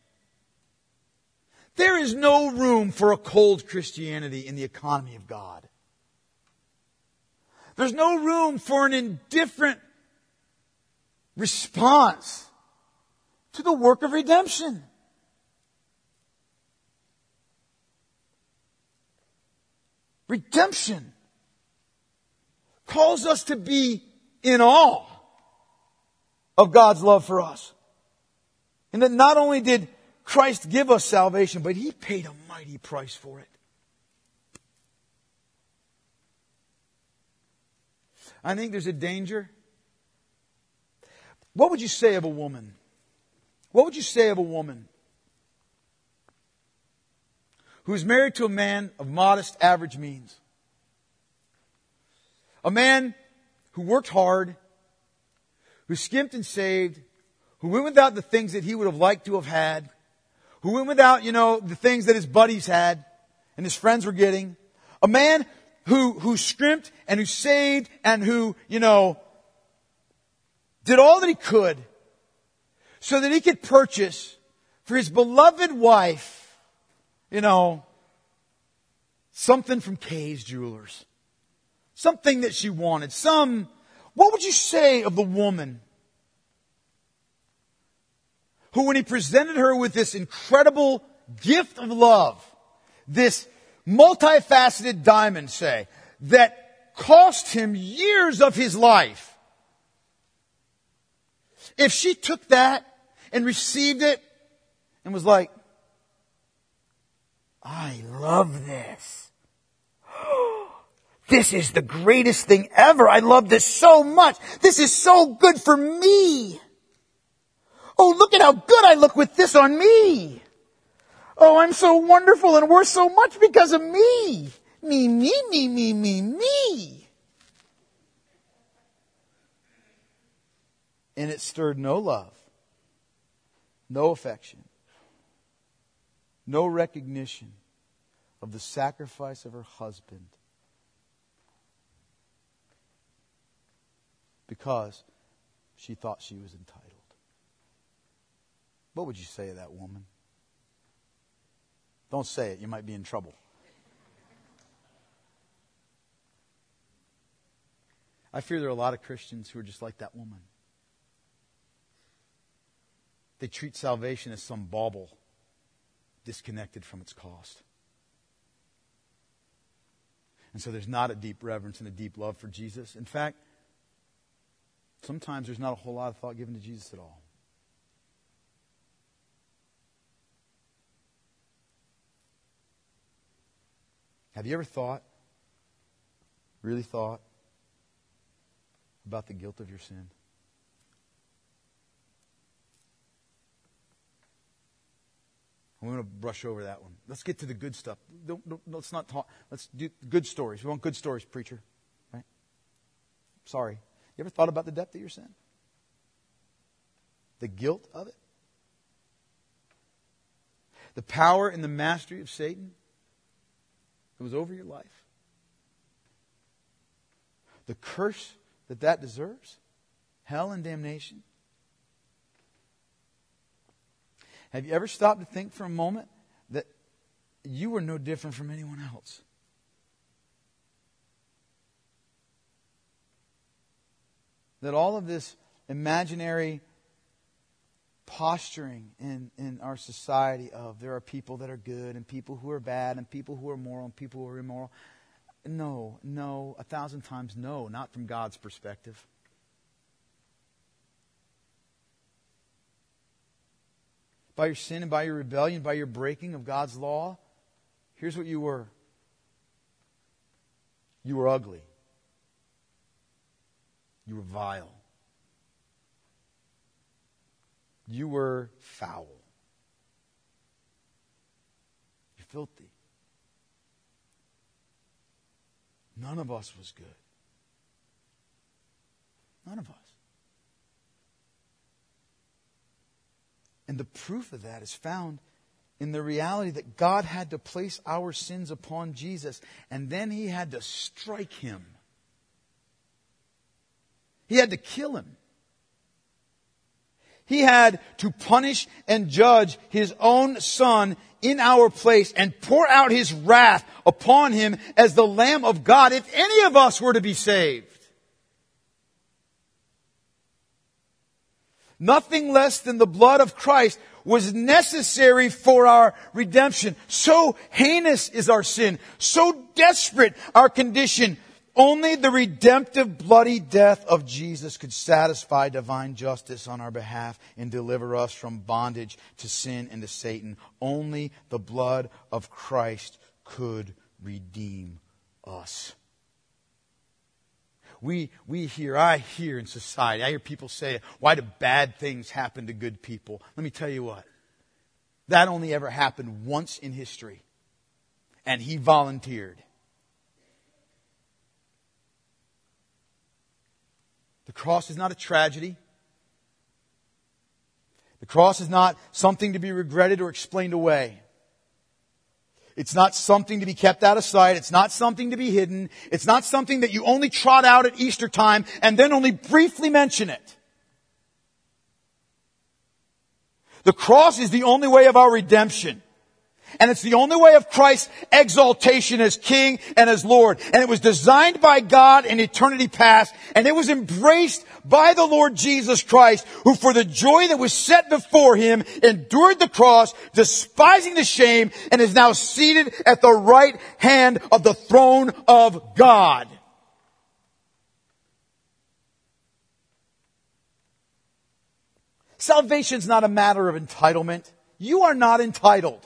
There is no room for a cold Christianity in the economy of God. There's no room for an indifferent response to the work of redemption. Redemption calls us to be in awe of God's love for us. And that not only did Christ give us salvation, but He paid a mighty price for it. I think there's a danger. What would you say of a woman? What would you say of a woman who's married to a man of modest, average means? A man who worked hard, who skimped and saved, who went without the things that he would have liked to have had, who went without, you know, the things that his buddies had and his friends were getting. A man who, who scrimped and who saved and who, you know, did all that he could so that he could purchase for his beloved wife, you know, something from Kay's Jewelers. Something that she wanted. Some, what would you say of the woman who, when he presented her with this incredible gift of love, this multifaceted diamond, say, that cost him years of his life, if she took that and received it and was like, I love this. This is the greatest thing ever. I love this so much. This is so good for me. Oh, look at how good I look with this on me. Oh, I'm so wonderful and worth so much because of me. Me, me, me, me, me, me. And it stirred no love, no affection, no recognition of the sacrifice of her husband, because she thought she was entitled. What would you say to that woman? Don't say it. You might be in trouble. I fear there are a lot of Christians who are just like that woman. They treat salvation as some bauble disconnected from its cost. And so there's not a deep reverence and a deep love for Jesus. In fact, sometimes there's not a whole lot of thought given to Jesus at all. Have you ever thought, really thought, about the guilt of your sin? I'm going to brush over that one. Let's get to the good stuff. Don't, don't, let's not talk. Let's do good stories. We want good stories, preacher. Right? Sorry. You ever thought about the depth of your sin? The guilt of it? The power and the mastery of Satan that was over your life? The curse that that deserves? Hell and damnation? Have you ever stopped to think for a moment that you were no different from anyone else? That all of this imaginary posturing in, in our society of there are people that are good and people who are bad and people who are moral and people who are immoral. No, no, a thousand times no, not from God's perspective. By your sin and by your rebellion, by your breaking of God's law, here's what you were. You were ugly. You were vile. You were foul. You're filthy. None of us was good. None of us. And the proof of that is found in the reality that God had to place our sins upon Jesus, and then He had to strike Him. He had to kill Him. He had to punish and judge His own Son in our place and pour out His wrath upon Him as the Lamb of God if any of us were to be saved. Nothing less than the blood of Christ was necessary for our redemption. So heinous is our sin, so desperate our condition. Only the redemptive bloody death of Jesus could satisfy divine justice on our behalf and deliver us from bondage to sin and to Satan. Only the blood of Christ could redeem us. We, we hear, I hear in society, I hear people say, why do bad things happen to good people? Let me tell you what. That only ever happened once in history. And He volunteered. The cross is not a tragedy. The cross is not something to be regretted or explained away. It's not something to be kept out of sight. It's not something to be hidden. It's not something that you only trot out at Easter time and then only briefly mention it. The cross is the only way of our redemption. And it's the only way of Christ's exaltation as King and as Lord. And it was designed by God in eternity past. And it was embraced by the Lord Jesus Christ, who for the joy that was set before Him endured the cross, despising the shame, and is now seated at the right hand of the throne of God. Salvation is not a matter of entitlement. You are not entitled.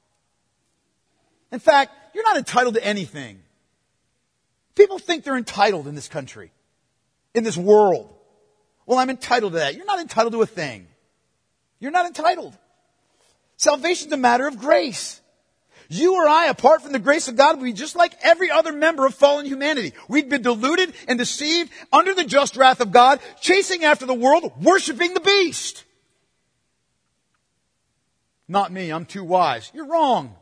In fact, you're not entitled to anything. People think they're entitled in this country, in this world. Well, I'm entitled to that. You're not entitled to a thing. You're not entitled. Salvation is a matter of grace. You or I, apart from the grace of God, would be just like every other member of fallen humanity. We'd been deluded and deceived under the just wrath of God, chasing after the world, worshiping the beast. Not me, I'm too wise. You're wrong.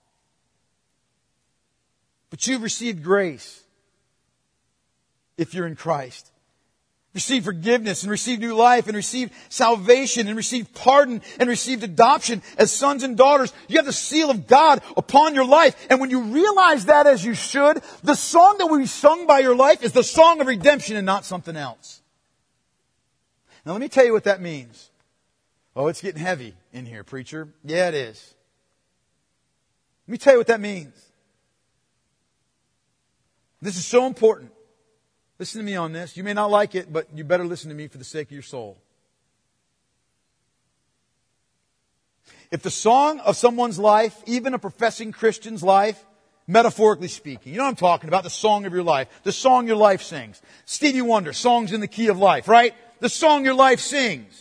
But you've received grace if you're in Christ. Received forgiveness and received new life and received salvation and received pardon and received adoption as sons and daughters. You have the seal of God upon your life. And when you realize that, as you should, the song that will be sung by your life is the song of redemption and not something else. Now let me tell you what that means. Oh, it's getting heavy in here, preacher. Yeah, it is. Let me tell you what that means. This is so important. Listen to me on this. You may not like it, but you better listen to me for the sake of your soul. If the song of someone's life, even a professing Christian's life, metaphorically speaking, you know what I'm talking about, the song of your life, the song your life sings. Stevie Wonder, Songs in the Key of Life, right? The song your life sings.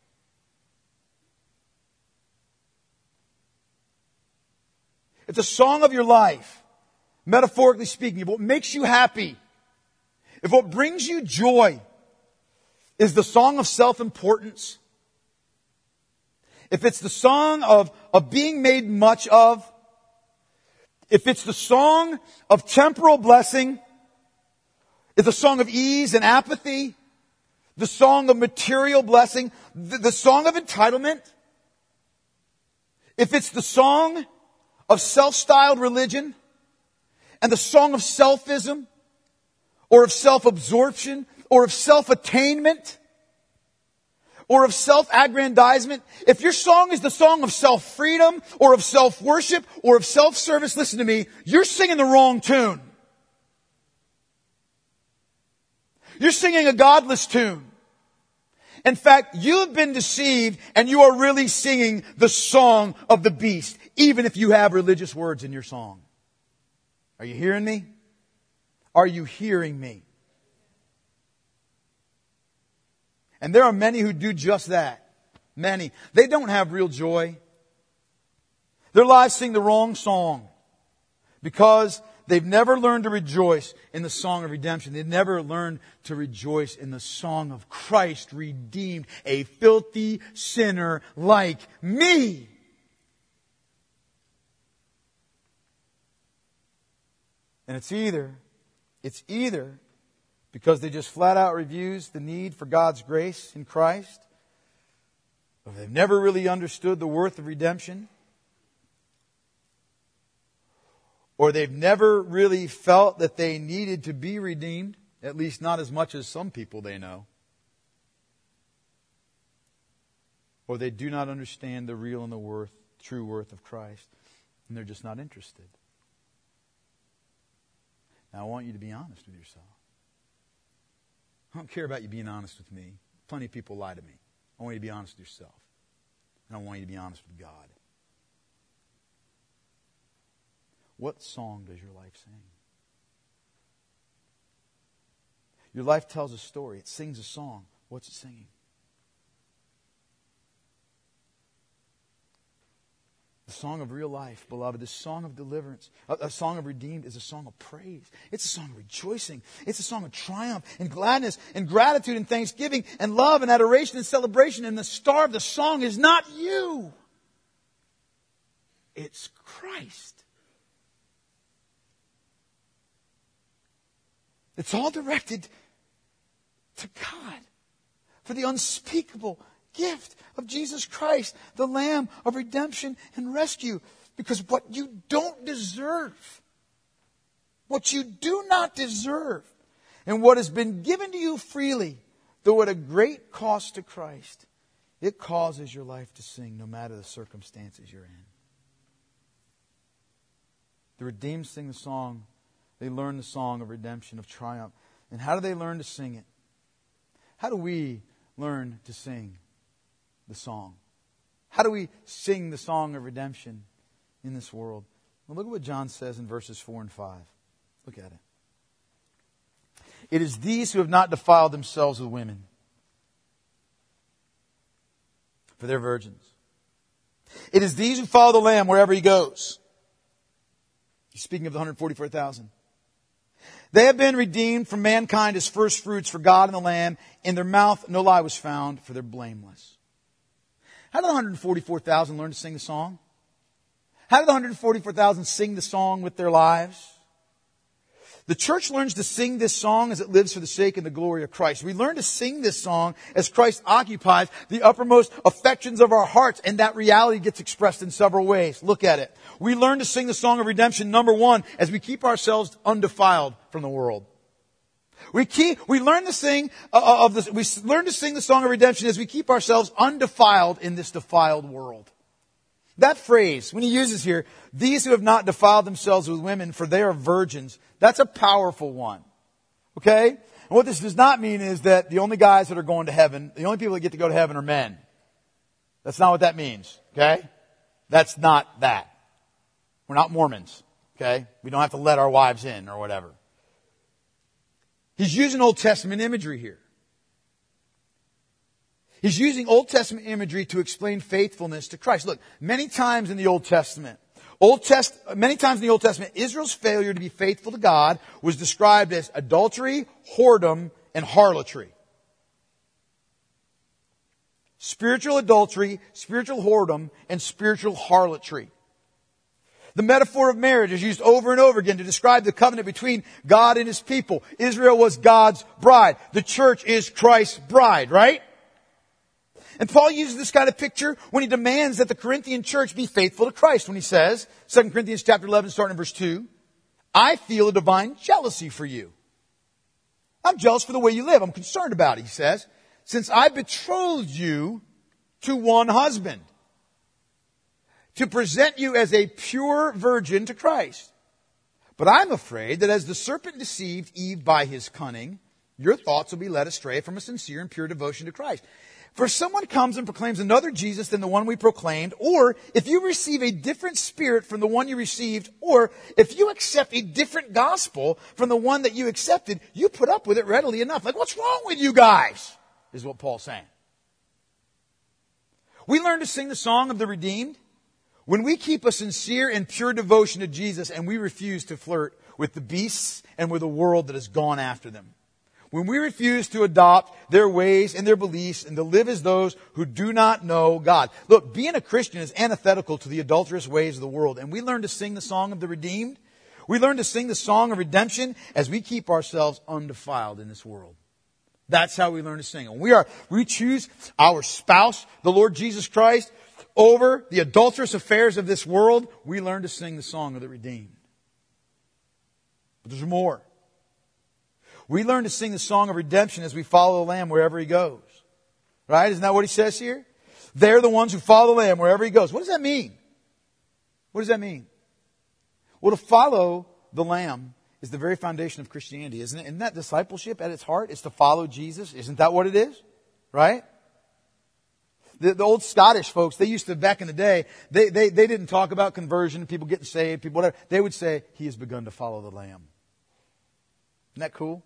If the song of your life, metaphorically speaking, if what makes you happy, if what brings you joy is the song of self-importance, if it's the song of, of being made much of, if it's the song of temporal blessing, if the song of ease and apathy, the song of material blessing, the, the song of entitlement, if it's the song of self-styled religion, and the song of selfism, or of self-absorption, or of self-attainment, or of self-aggrandizement, if your song is the song of self-freedom, or of self-worship, or of self-service, listen to me, you're singing the wrong tune. You're singing a godless tune. In fact, you have been deceived, and you are really singing the song of the beast, even if you have religious words in your song. Are you hearing me? Are you hearing me? And there are many who do just that. Many. They don't have real joy. Their lives sing the wrong song because they've never learned to rejoice in the song of redemption. They've never learned to rejoice in the song of Christ redeemed a filthy sinner like me. And it's either, it's either because they just flat out refuse the need for God's grace in Christ, or they've never really understood the worth of redemption, or they've never really felt that they needed to be redeemed, at least not as much as some people they know, or they do not understand the real and the worth, true worth of Christ, and they're just not interested. Now, I want you to be honest with yourself. I don't care about you being honest with me. Plenty of people lie to me. I want you to be honest with yourself. And I want you to be honest with God. What song does your life sing? Your life tells a story. It sings a song. What's it singing? The song of real life, beloved, the song of deliverance, a, a song of redeemed is a song of praise. It's a song of rejoicing. It's a song of triumph and gladness and gratitude and thanksgiving and love and adoration and celebration. And the star of the song is not you. It's Christ. It's all directed to God for the unspeakable gift of Jesus Christ, the Lamb of redemption and rescue. Because what you don't deserve, what you do not deserve, and what has been given to you freely, though at a great cost to Christ, it causes your life to sing no matter the circumstances you're in. The redeemed sing the song. They learn the song of redemption, of triumph. And how do they learn to sing it? How do we learn to sing the song? How do we sing the song of redemption in this world? Well, look at what John says in verses four and five. Look at it. It is these who have not defiled themselves with women, for they're virgins. It is these who follow the Lamb wherever He goes. He's speaking of the one hundred forty-four thousand. They have been redeemed from mankind as first fruits for God and the Lamb. In their mouth no lie was found, for they're blameless. How did the one hundred forty-four thousand learn to sing the song? How did the one hundred forty-four thousand sing the song with their lives? The church learns to sing this song as it lives for the sake and the glory of Christ. We learn to sing this song as Christ occupies the uppermost affections of our hearts, and that reality gets expressed in several ways. Look at it. We learn to sing the song of redemption, number one, as we keep ourselves undefiled from the world. We keep, we learn to sing uh, of this, we learn to sing the song of redemption as we keep ourselves undefiled in this defiled world. That phrase, when he uses here, these who have not defiled themselves with women, for they are virgins, that's a powerful one. Okay? And what this does not mean is that the only guys that are going to heaven, the only people that get to go to heaven are men. That's not what that means. Okay? That's not that. We're not Mormons. Okay? We don't have to let our wives in or whatever. He's using Old Testament imagery here. He's using Old Testament imagery to explain faithfulness to Christ. Look, many times in the Old Testament, Old Test, many times in the Old Testament, Israel's failure to be faithful to God was described as adultery, whoredom, and harlotry. Spiritual adultery, spiritual whoredom, and spiritual harlotry. The metaphor of marriage is used over and over again to describe the covenant between God and His people. Israel was God's bride. The church is Christ's bride, right? And Paul uses this kind of picture when he demands that the Corinthian church be faithful to Christ. When he says, Second Corinthians chapter eleven, starting in verse two, I feel a divine jealousy for you. I'm jealous for the way you live. I'm concerned about it, he says, since I betrothed you to one husband, to present you as a pure virgin to Christ. But I'm afraid that as the serpent deceived Eve by his cunning, your thoughts will be led astray from a sincere and pure devotion to Christ. For if someone comes and proclaims another Jesus than the one we proclaimed, or if you receive a different spirit from the one you received, or if you accept a different gospel from the one that you accepted, you put up with it readily enough. Like, what's wrong with you guys? Is what Paul's saying. We learn to sing the song of the redeemed when we keep a sincere and pure devotion to Jesus and we refuse to flirt with the beasts and with the world that has gone after them. When we refuse to adopt their ways and their beliefs and to live as those who do not know God. Look, being a Christian is antithetical to the adulterous ways of the world. And we learn to sing the song of the redeemed. We learn to sing the song of redemption as we keep ourselves undefiled in this world. That's how we learn to sing. And we are, we choose our spouse, the Lord Jesus Christ, over the adulterous affairs of this world. We learn to sing the song of the redeemed. But there's more. We learn to sing the song of redemption as we follow the Lamb wherever He goes. Right? Isn't that what he says here? They're the ones who follow the Lamb wherever He goes. What does that mean? What does that mean? Well, to follow the Lamb is the very foundation of Christianity, isn't it? Isn't that discipleship at its heart? It's to follow Jesus. Isn't that what it is? Right? The, the old Scottish folks, they used to, back in the day, they, they, they didn't talk about conversion, people getting saved, people whatever. They would say, He has begun to follow the Lamb. Isn't that cool?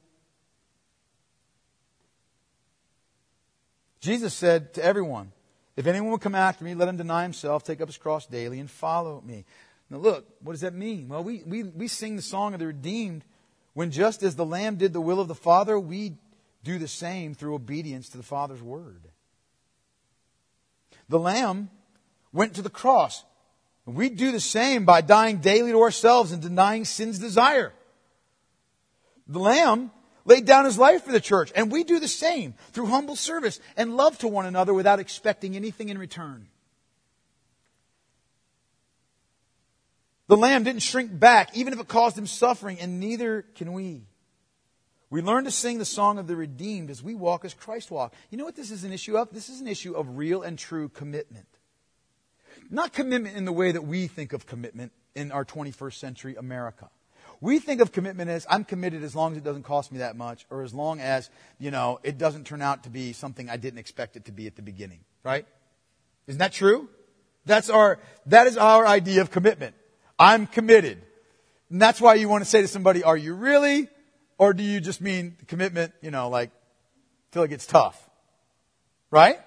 Jesus said to everyone, if anyone will come after me, let him deny himself, take up his cross daily, and follow me. Now look, what does that mean? Well, we, we, we sing the song of the redeemed when just as the Lamb did the will of the Father, we do the same through obedience to the Father's word. The Lamb went to the cross. We do the same by dying daily to ourselves and denying sin's desire. The Lamb laid down his life for the church, and we do the same through humble service and love to one another without expecting anything in return. The Lamb didn't shrink back, even if it caused him suffering, and neither can we. We learn to sing the song of the redeemed as we walk as Christ walked. You know what this is an issue of? This is an issue of real and true commitment. Not commitment in the way that we think of commitment in our twenty-first century America. We think of commitment as, I'm committed as long as it doesn't cost me that much, or as long as, you know, it doesn't turn out to be something I didn't expect it to be at the beginning. Right? Isn't that true? That's our, that is our idea of commitment. I'm committed. And that's why you want to say to somebody, are you really? Or do you just mean commitment, you know, like, till it gets tough? Right?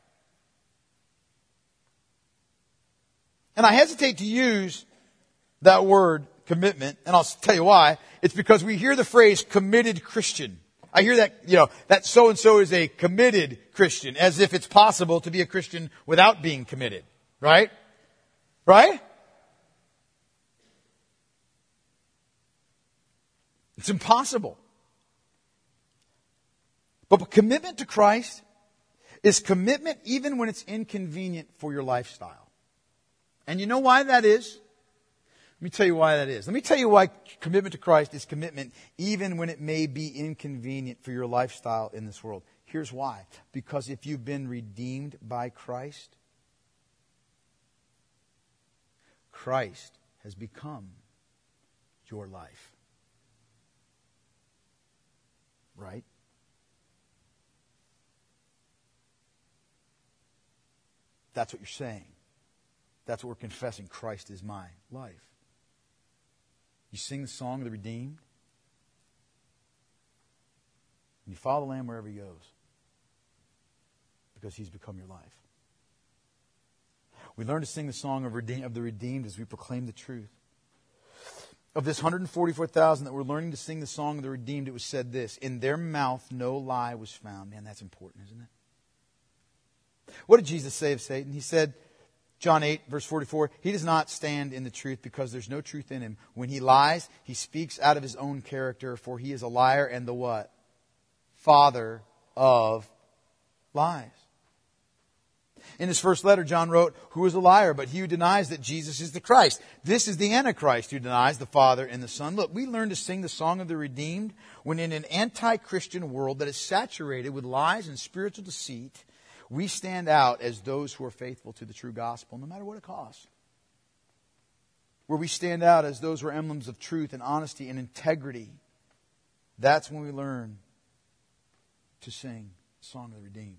And I hesitate to use that word, commitment, and I'll tell you why. It's because we hear the phrase committed Christian. I hear that, you know, that so-and-so is a committed Christian, as if it's possible to be a Christian without being committed. Right? Right? It's impossible. But commitment to Christ is commitment even when it's inconvenient for your lifestyle. And you know why that is? Let me tell you why that is. Let me tell you why commitment to Christ is commitment even when it may be inconvenient for your lifestyle in this world. Here's why. Because if you've been redeemed by Christ, Christ has become your life. Right? That's what you're saying. That's what we're confessing. Christ is my life. You sing the song of the redeemed. And you follow the Lamb wherever he goes. Because he's become your life. We learn to sing the song of, redeem, of the redeemed as we proclaim the truth. Of this one hundred forty-four thousand that were learning to sing the song of the redeemed, it was said this: in their mouth no lie was found. Man, that's important, isn't it? What did Jesus say of Satan? He said, John eight, verse forty-four, he does not stand in the truth because there's no truth in him. When he lies, he speaks out of his own character, for he is a liar and the what? Father of lies. In his first letter, John wrote, who is a liar but he who denies that Jesus is the Christ? This is the Antichrist who denies the Father and the Son. Look, we learn to sing the song of the redeemed when in an anti-Christian world that is saturated with lies and spiritual deceit, we stand out as those who are faithful to the true gospel, no matter what it costs. Where we stand out as those who are emblems of truth and honesty and integrity. That's when we learn to sing the song of the redeemed.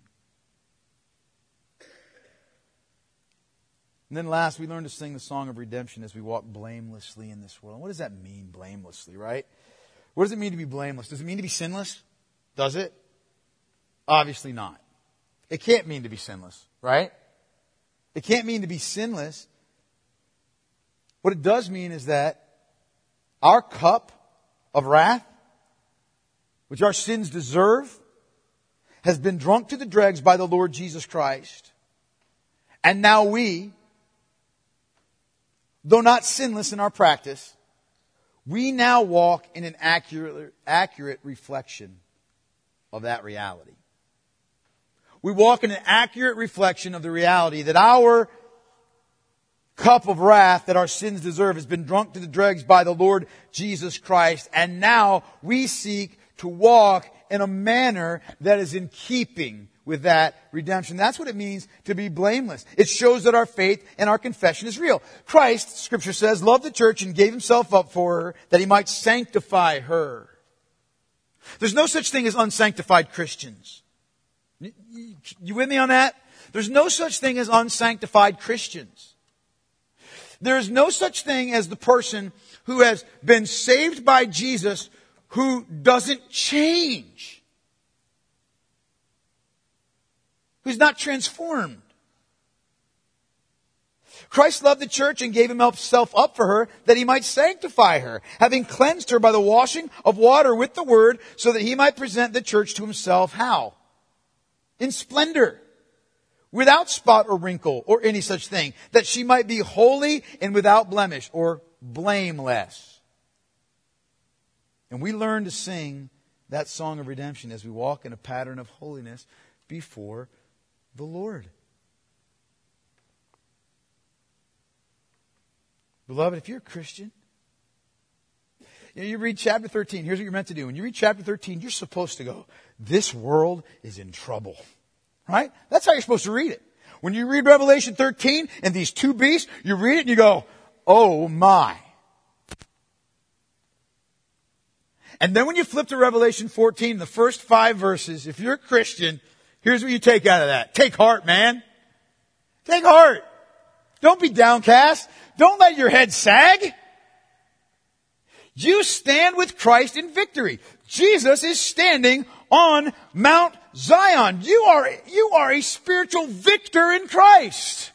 And then last, we learn to sing the song of redemption as we walk blamelessly in this world. What does that mean, blamelessly, right? What does it mean to be blameless? Does it mean to be sinless? Does it? Obviously not. It can't mean to be sinless, right? It can't mean to be sinless. What it does mean is that our cup of wrath, which our sins deserve, has been drunk to the dregs by the Lord Jesus Christ. And now we, though not sinless in our practice, we now walk in an accurate, accurate reflection of that reality. We walk in an accurate reflection of the reality that our cup of wrath that our sins deserve has been drunk to the dregs by the Lord Jesus Christ. And now we seek to walk in a manner that is in keeping with that redemption. That's what it means to be blameless. It shows that our faith and our confession is real. Christ, Scripture says, loved the church and gave himself up for her that he might sanctify her. There's no such thing as unsanctified Christians. You with me on that? There's no such thing as unsanctified Christians. There is no such thing as the person who has been saved by Jesus who doesn't change. Who's not transformed. Christ loved the church and gave himself up for her that he might sanctify her, having cleansed her by the washing of water with the word, so that he might present the church to himself. How? In splendor, without spot or wrinkle or any such thing, that she might be holy and without blemish or blameless. And we learn to sing that song of redemption as we walk in a pattern of holiness before the Lord. Beloved, if you're a Christian, you know, you read chapter thirteen. Here's what you're meant to do. When you read chapter thirteen, you're supposed to go, this world is in trouble. Right? That's how you're supposed to read it. When you read Revelation thirteen and these two beasts, you read it and you go, oh my. And then when you flip to Revelation fourteen, the first five verses, if you're a Christian, here's what you take out of that. Take heart, man. Take heart. Don't be downcast. Don't let your head sag. You stand with Christ in victory. Jesus is standing on Mount Zion. You are, you are a spiritual victor in Christ.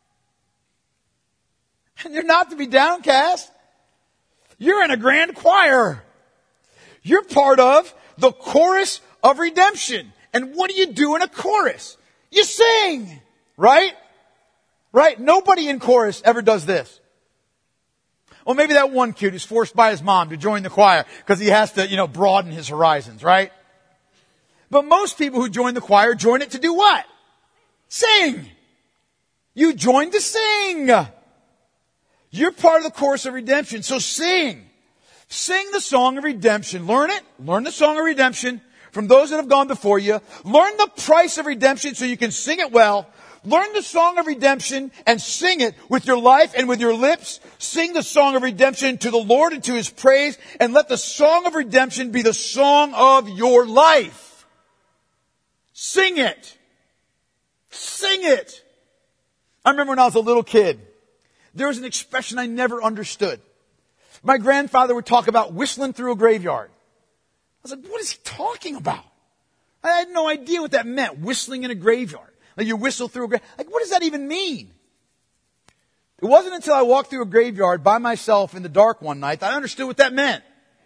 And you're not to be downcast. You're in a grand choir. You're part of the chorus of redemption. And what do you do in a chorus? You sing, right? Right? Nobody in chorus ever does this. Well, maybe that one kid who's forced by his mom to join the choir because he has to, you know, broaden his horizons, right? But most people who join the choir join it to do what? Sing. You join to sing. You're part of the chorus of redemption, so sing. Sing the song of redemption. Learn it. Learn the song of redemption from those that have gone before you. Learn the price of redemption so you can sing it well. Learn the song of redemption and sing it with your life and with your lips. Sing the song of redemption to the Lord and to His praise. And let the song of redemption be the song of your life. Sing it. Sing it. I remember when I was a little kid, there was an expression I never understood. My grandfather would talk about whistling through a graveyard. I was like, what is he talking about? I had no idea what that meant, whistling in a graveyard. Like you whistle through a graveyard. Like, what does that even mean? It wasn't until I walked through a graveyard by myself in the dark one night that I understood what that meant.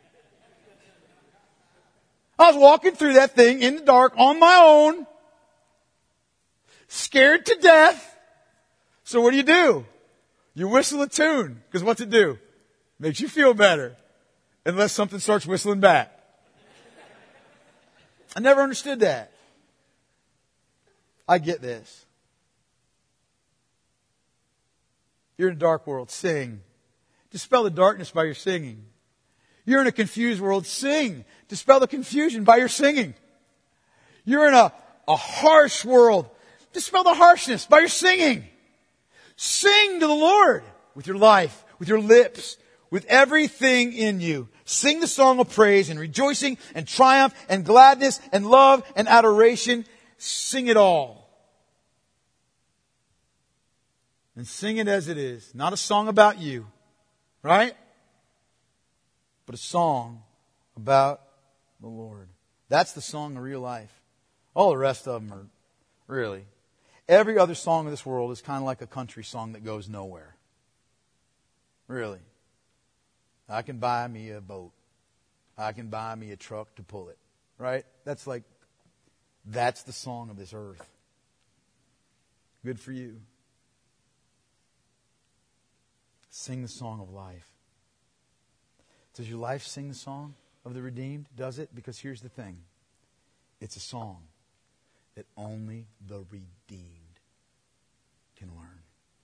I was walking through that thing in the dark on my own, scared to death. So what do you do? You whistle a tune. Because what's it do? Makes you feel better. Unless something starts whistling back. I never understood that. I get this. You're in a dark world. Sing. Dispel the darkness by your singing. You're in a confused world. Sing. Dispel the confusion by your singing. You're in a, a harsh world. Dispel the harshness by your singing. Sing to the Lord with your life, with your lips, with everything in you. Sing the song of praise and rejoicing and triumph and gladness and love and adoration. Sing it all. And sing it as it is. Not a song about you, right? But a song about the Lord. That's the song of real life. All the rest of them are really. Every other song in this world is kind of like a country song that goes nowhere. Really. I can buy me a boat. I can buy me a truck to pull it. Right? That's like, that's the song of this earth. Good for you. Sing the song of life. Does your life sing the song of the redeemed? Does it? Because here's the thing. It's a song that only the redeemed can learn.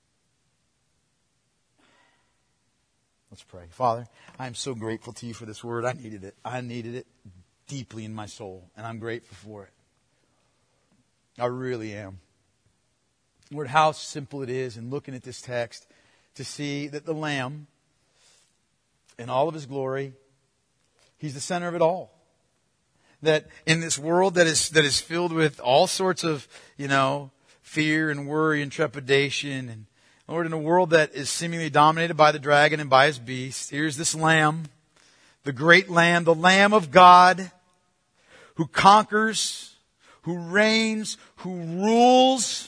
Let's pray. Father, I am so grateful to you for this word. I needed it. I needed it deeply in my soul, and I'm grateful for it. I really am. Lord, how simple it is in looking at this text to see that the Lamb, in all of His glory, He's the center of it all. That in this world that is that is filled with all sorts of, you know, fear and worry and trepidation, and Lord, in a world that is seemingly dominated by the dragon and by his beast, here's this Lamb, the great Lamb, the Lamb of God, who conquers, who reigns, who rules.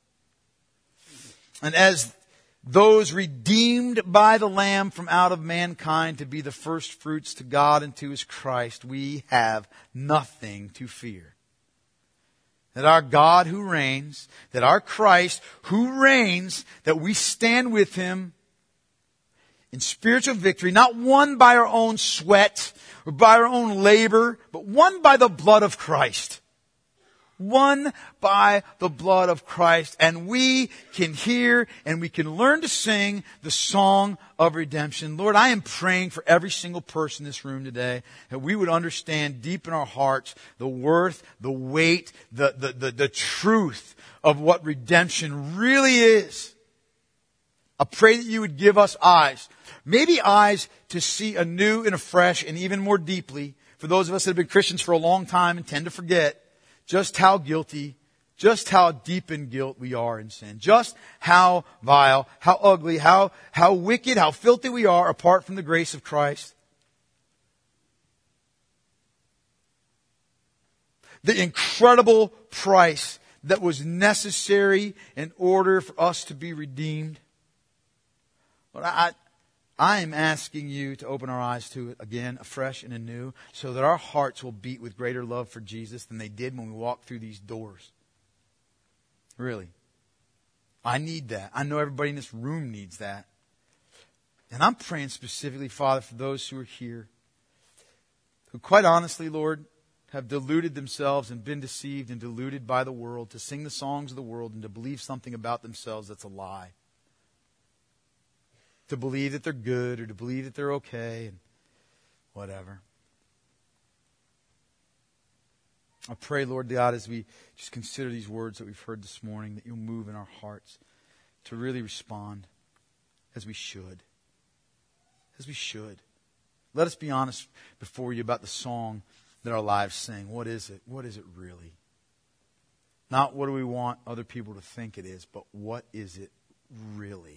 And as those redeemed by the Lamb from out of mankind to be the first fruits to God and to His Christ, we have nothing to fear. That our God who reigns, that our Christ who reigns, that we stand with Him in spiritual victory, not won by our own sweat or by our own labor, but won by the blood of Christ. Won by the blood of Christ. And we can hear and we can learn to sing the song of redemption. Lord, I am praying for every single person in this room today that we would understand deep in our hearts the worth, the weight, the, the, the, the truth of what redemption really is. I pray that you would give us eyes, maybe eyes to see anew and afresh and even more deeply, for those of us that have been Christians for a long time and tend to forget, just how guilty, just how deep in guilt we are in sin. Just how vile, how ugly, how, how wicked, how filthy we are apart from the grace of Christ. The incredible price that was necessary in order for us to be redeemed. But I, I am asking you to open our eyes to it again, afresh and anew, so that our hearts will beat with greater love for Jesus than they did when we walked through these doors. Really. I need that. I know everybody in this room needs that. And I'm praying specifically, Father, for those who are here, who quite honestly, Lord, have deluded themselves and been deceived and deluded by the world to sing the songs of the world and to believe something about themselves that's a lie. To believe that they're good or to believe that they're okay and whatever. I pray, Lord God, as we just consider these words that we've heard this morning, that you'll move in our hearts to really respond as we should. As we should. Let us be honest before you about the song that our lives sing. What is it? What is it really? Not what do we want other people to think it is, but what is it really?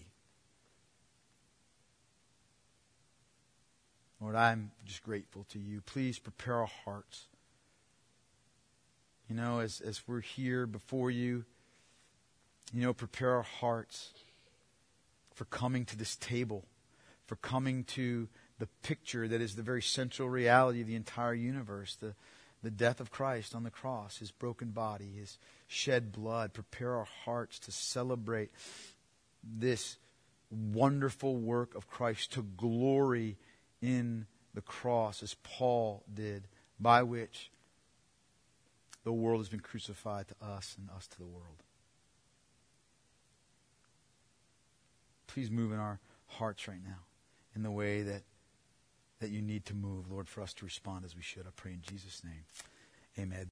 Lord, I'm just grateful to you. Please prepare our hearts. You know, as, as we're here before you, you know, prepare our hearts for coming to this table, for coming to the picture that is the very central reality of the entire universe, the, the death of Christ on the cross, His broken body, His shed blood. Prepare our hearts to celebrate this wonderful work of Christ, to glory in the cross as Paul did, by which the world has been crucified to us and us to the world. Please move in our hearts right now in the way that, that you need to move, Lord, for us to respond as we should. I pray in Jesus' name. Amen.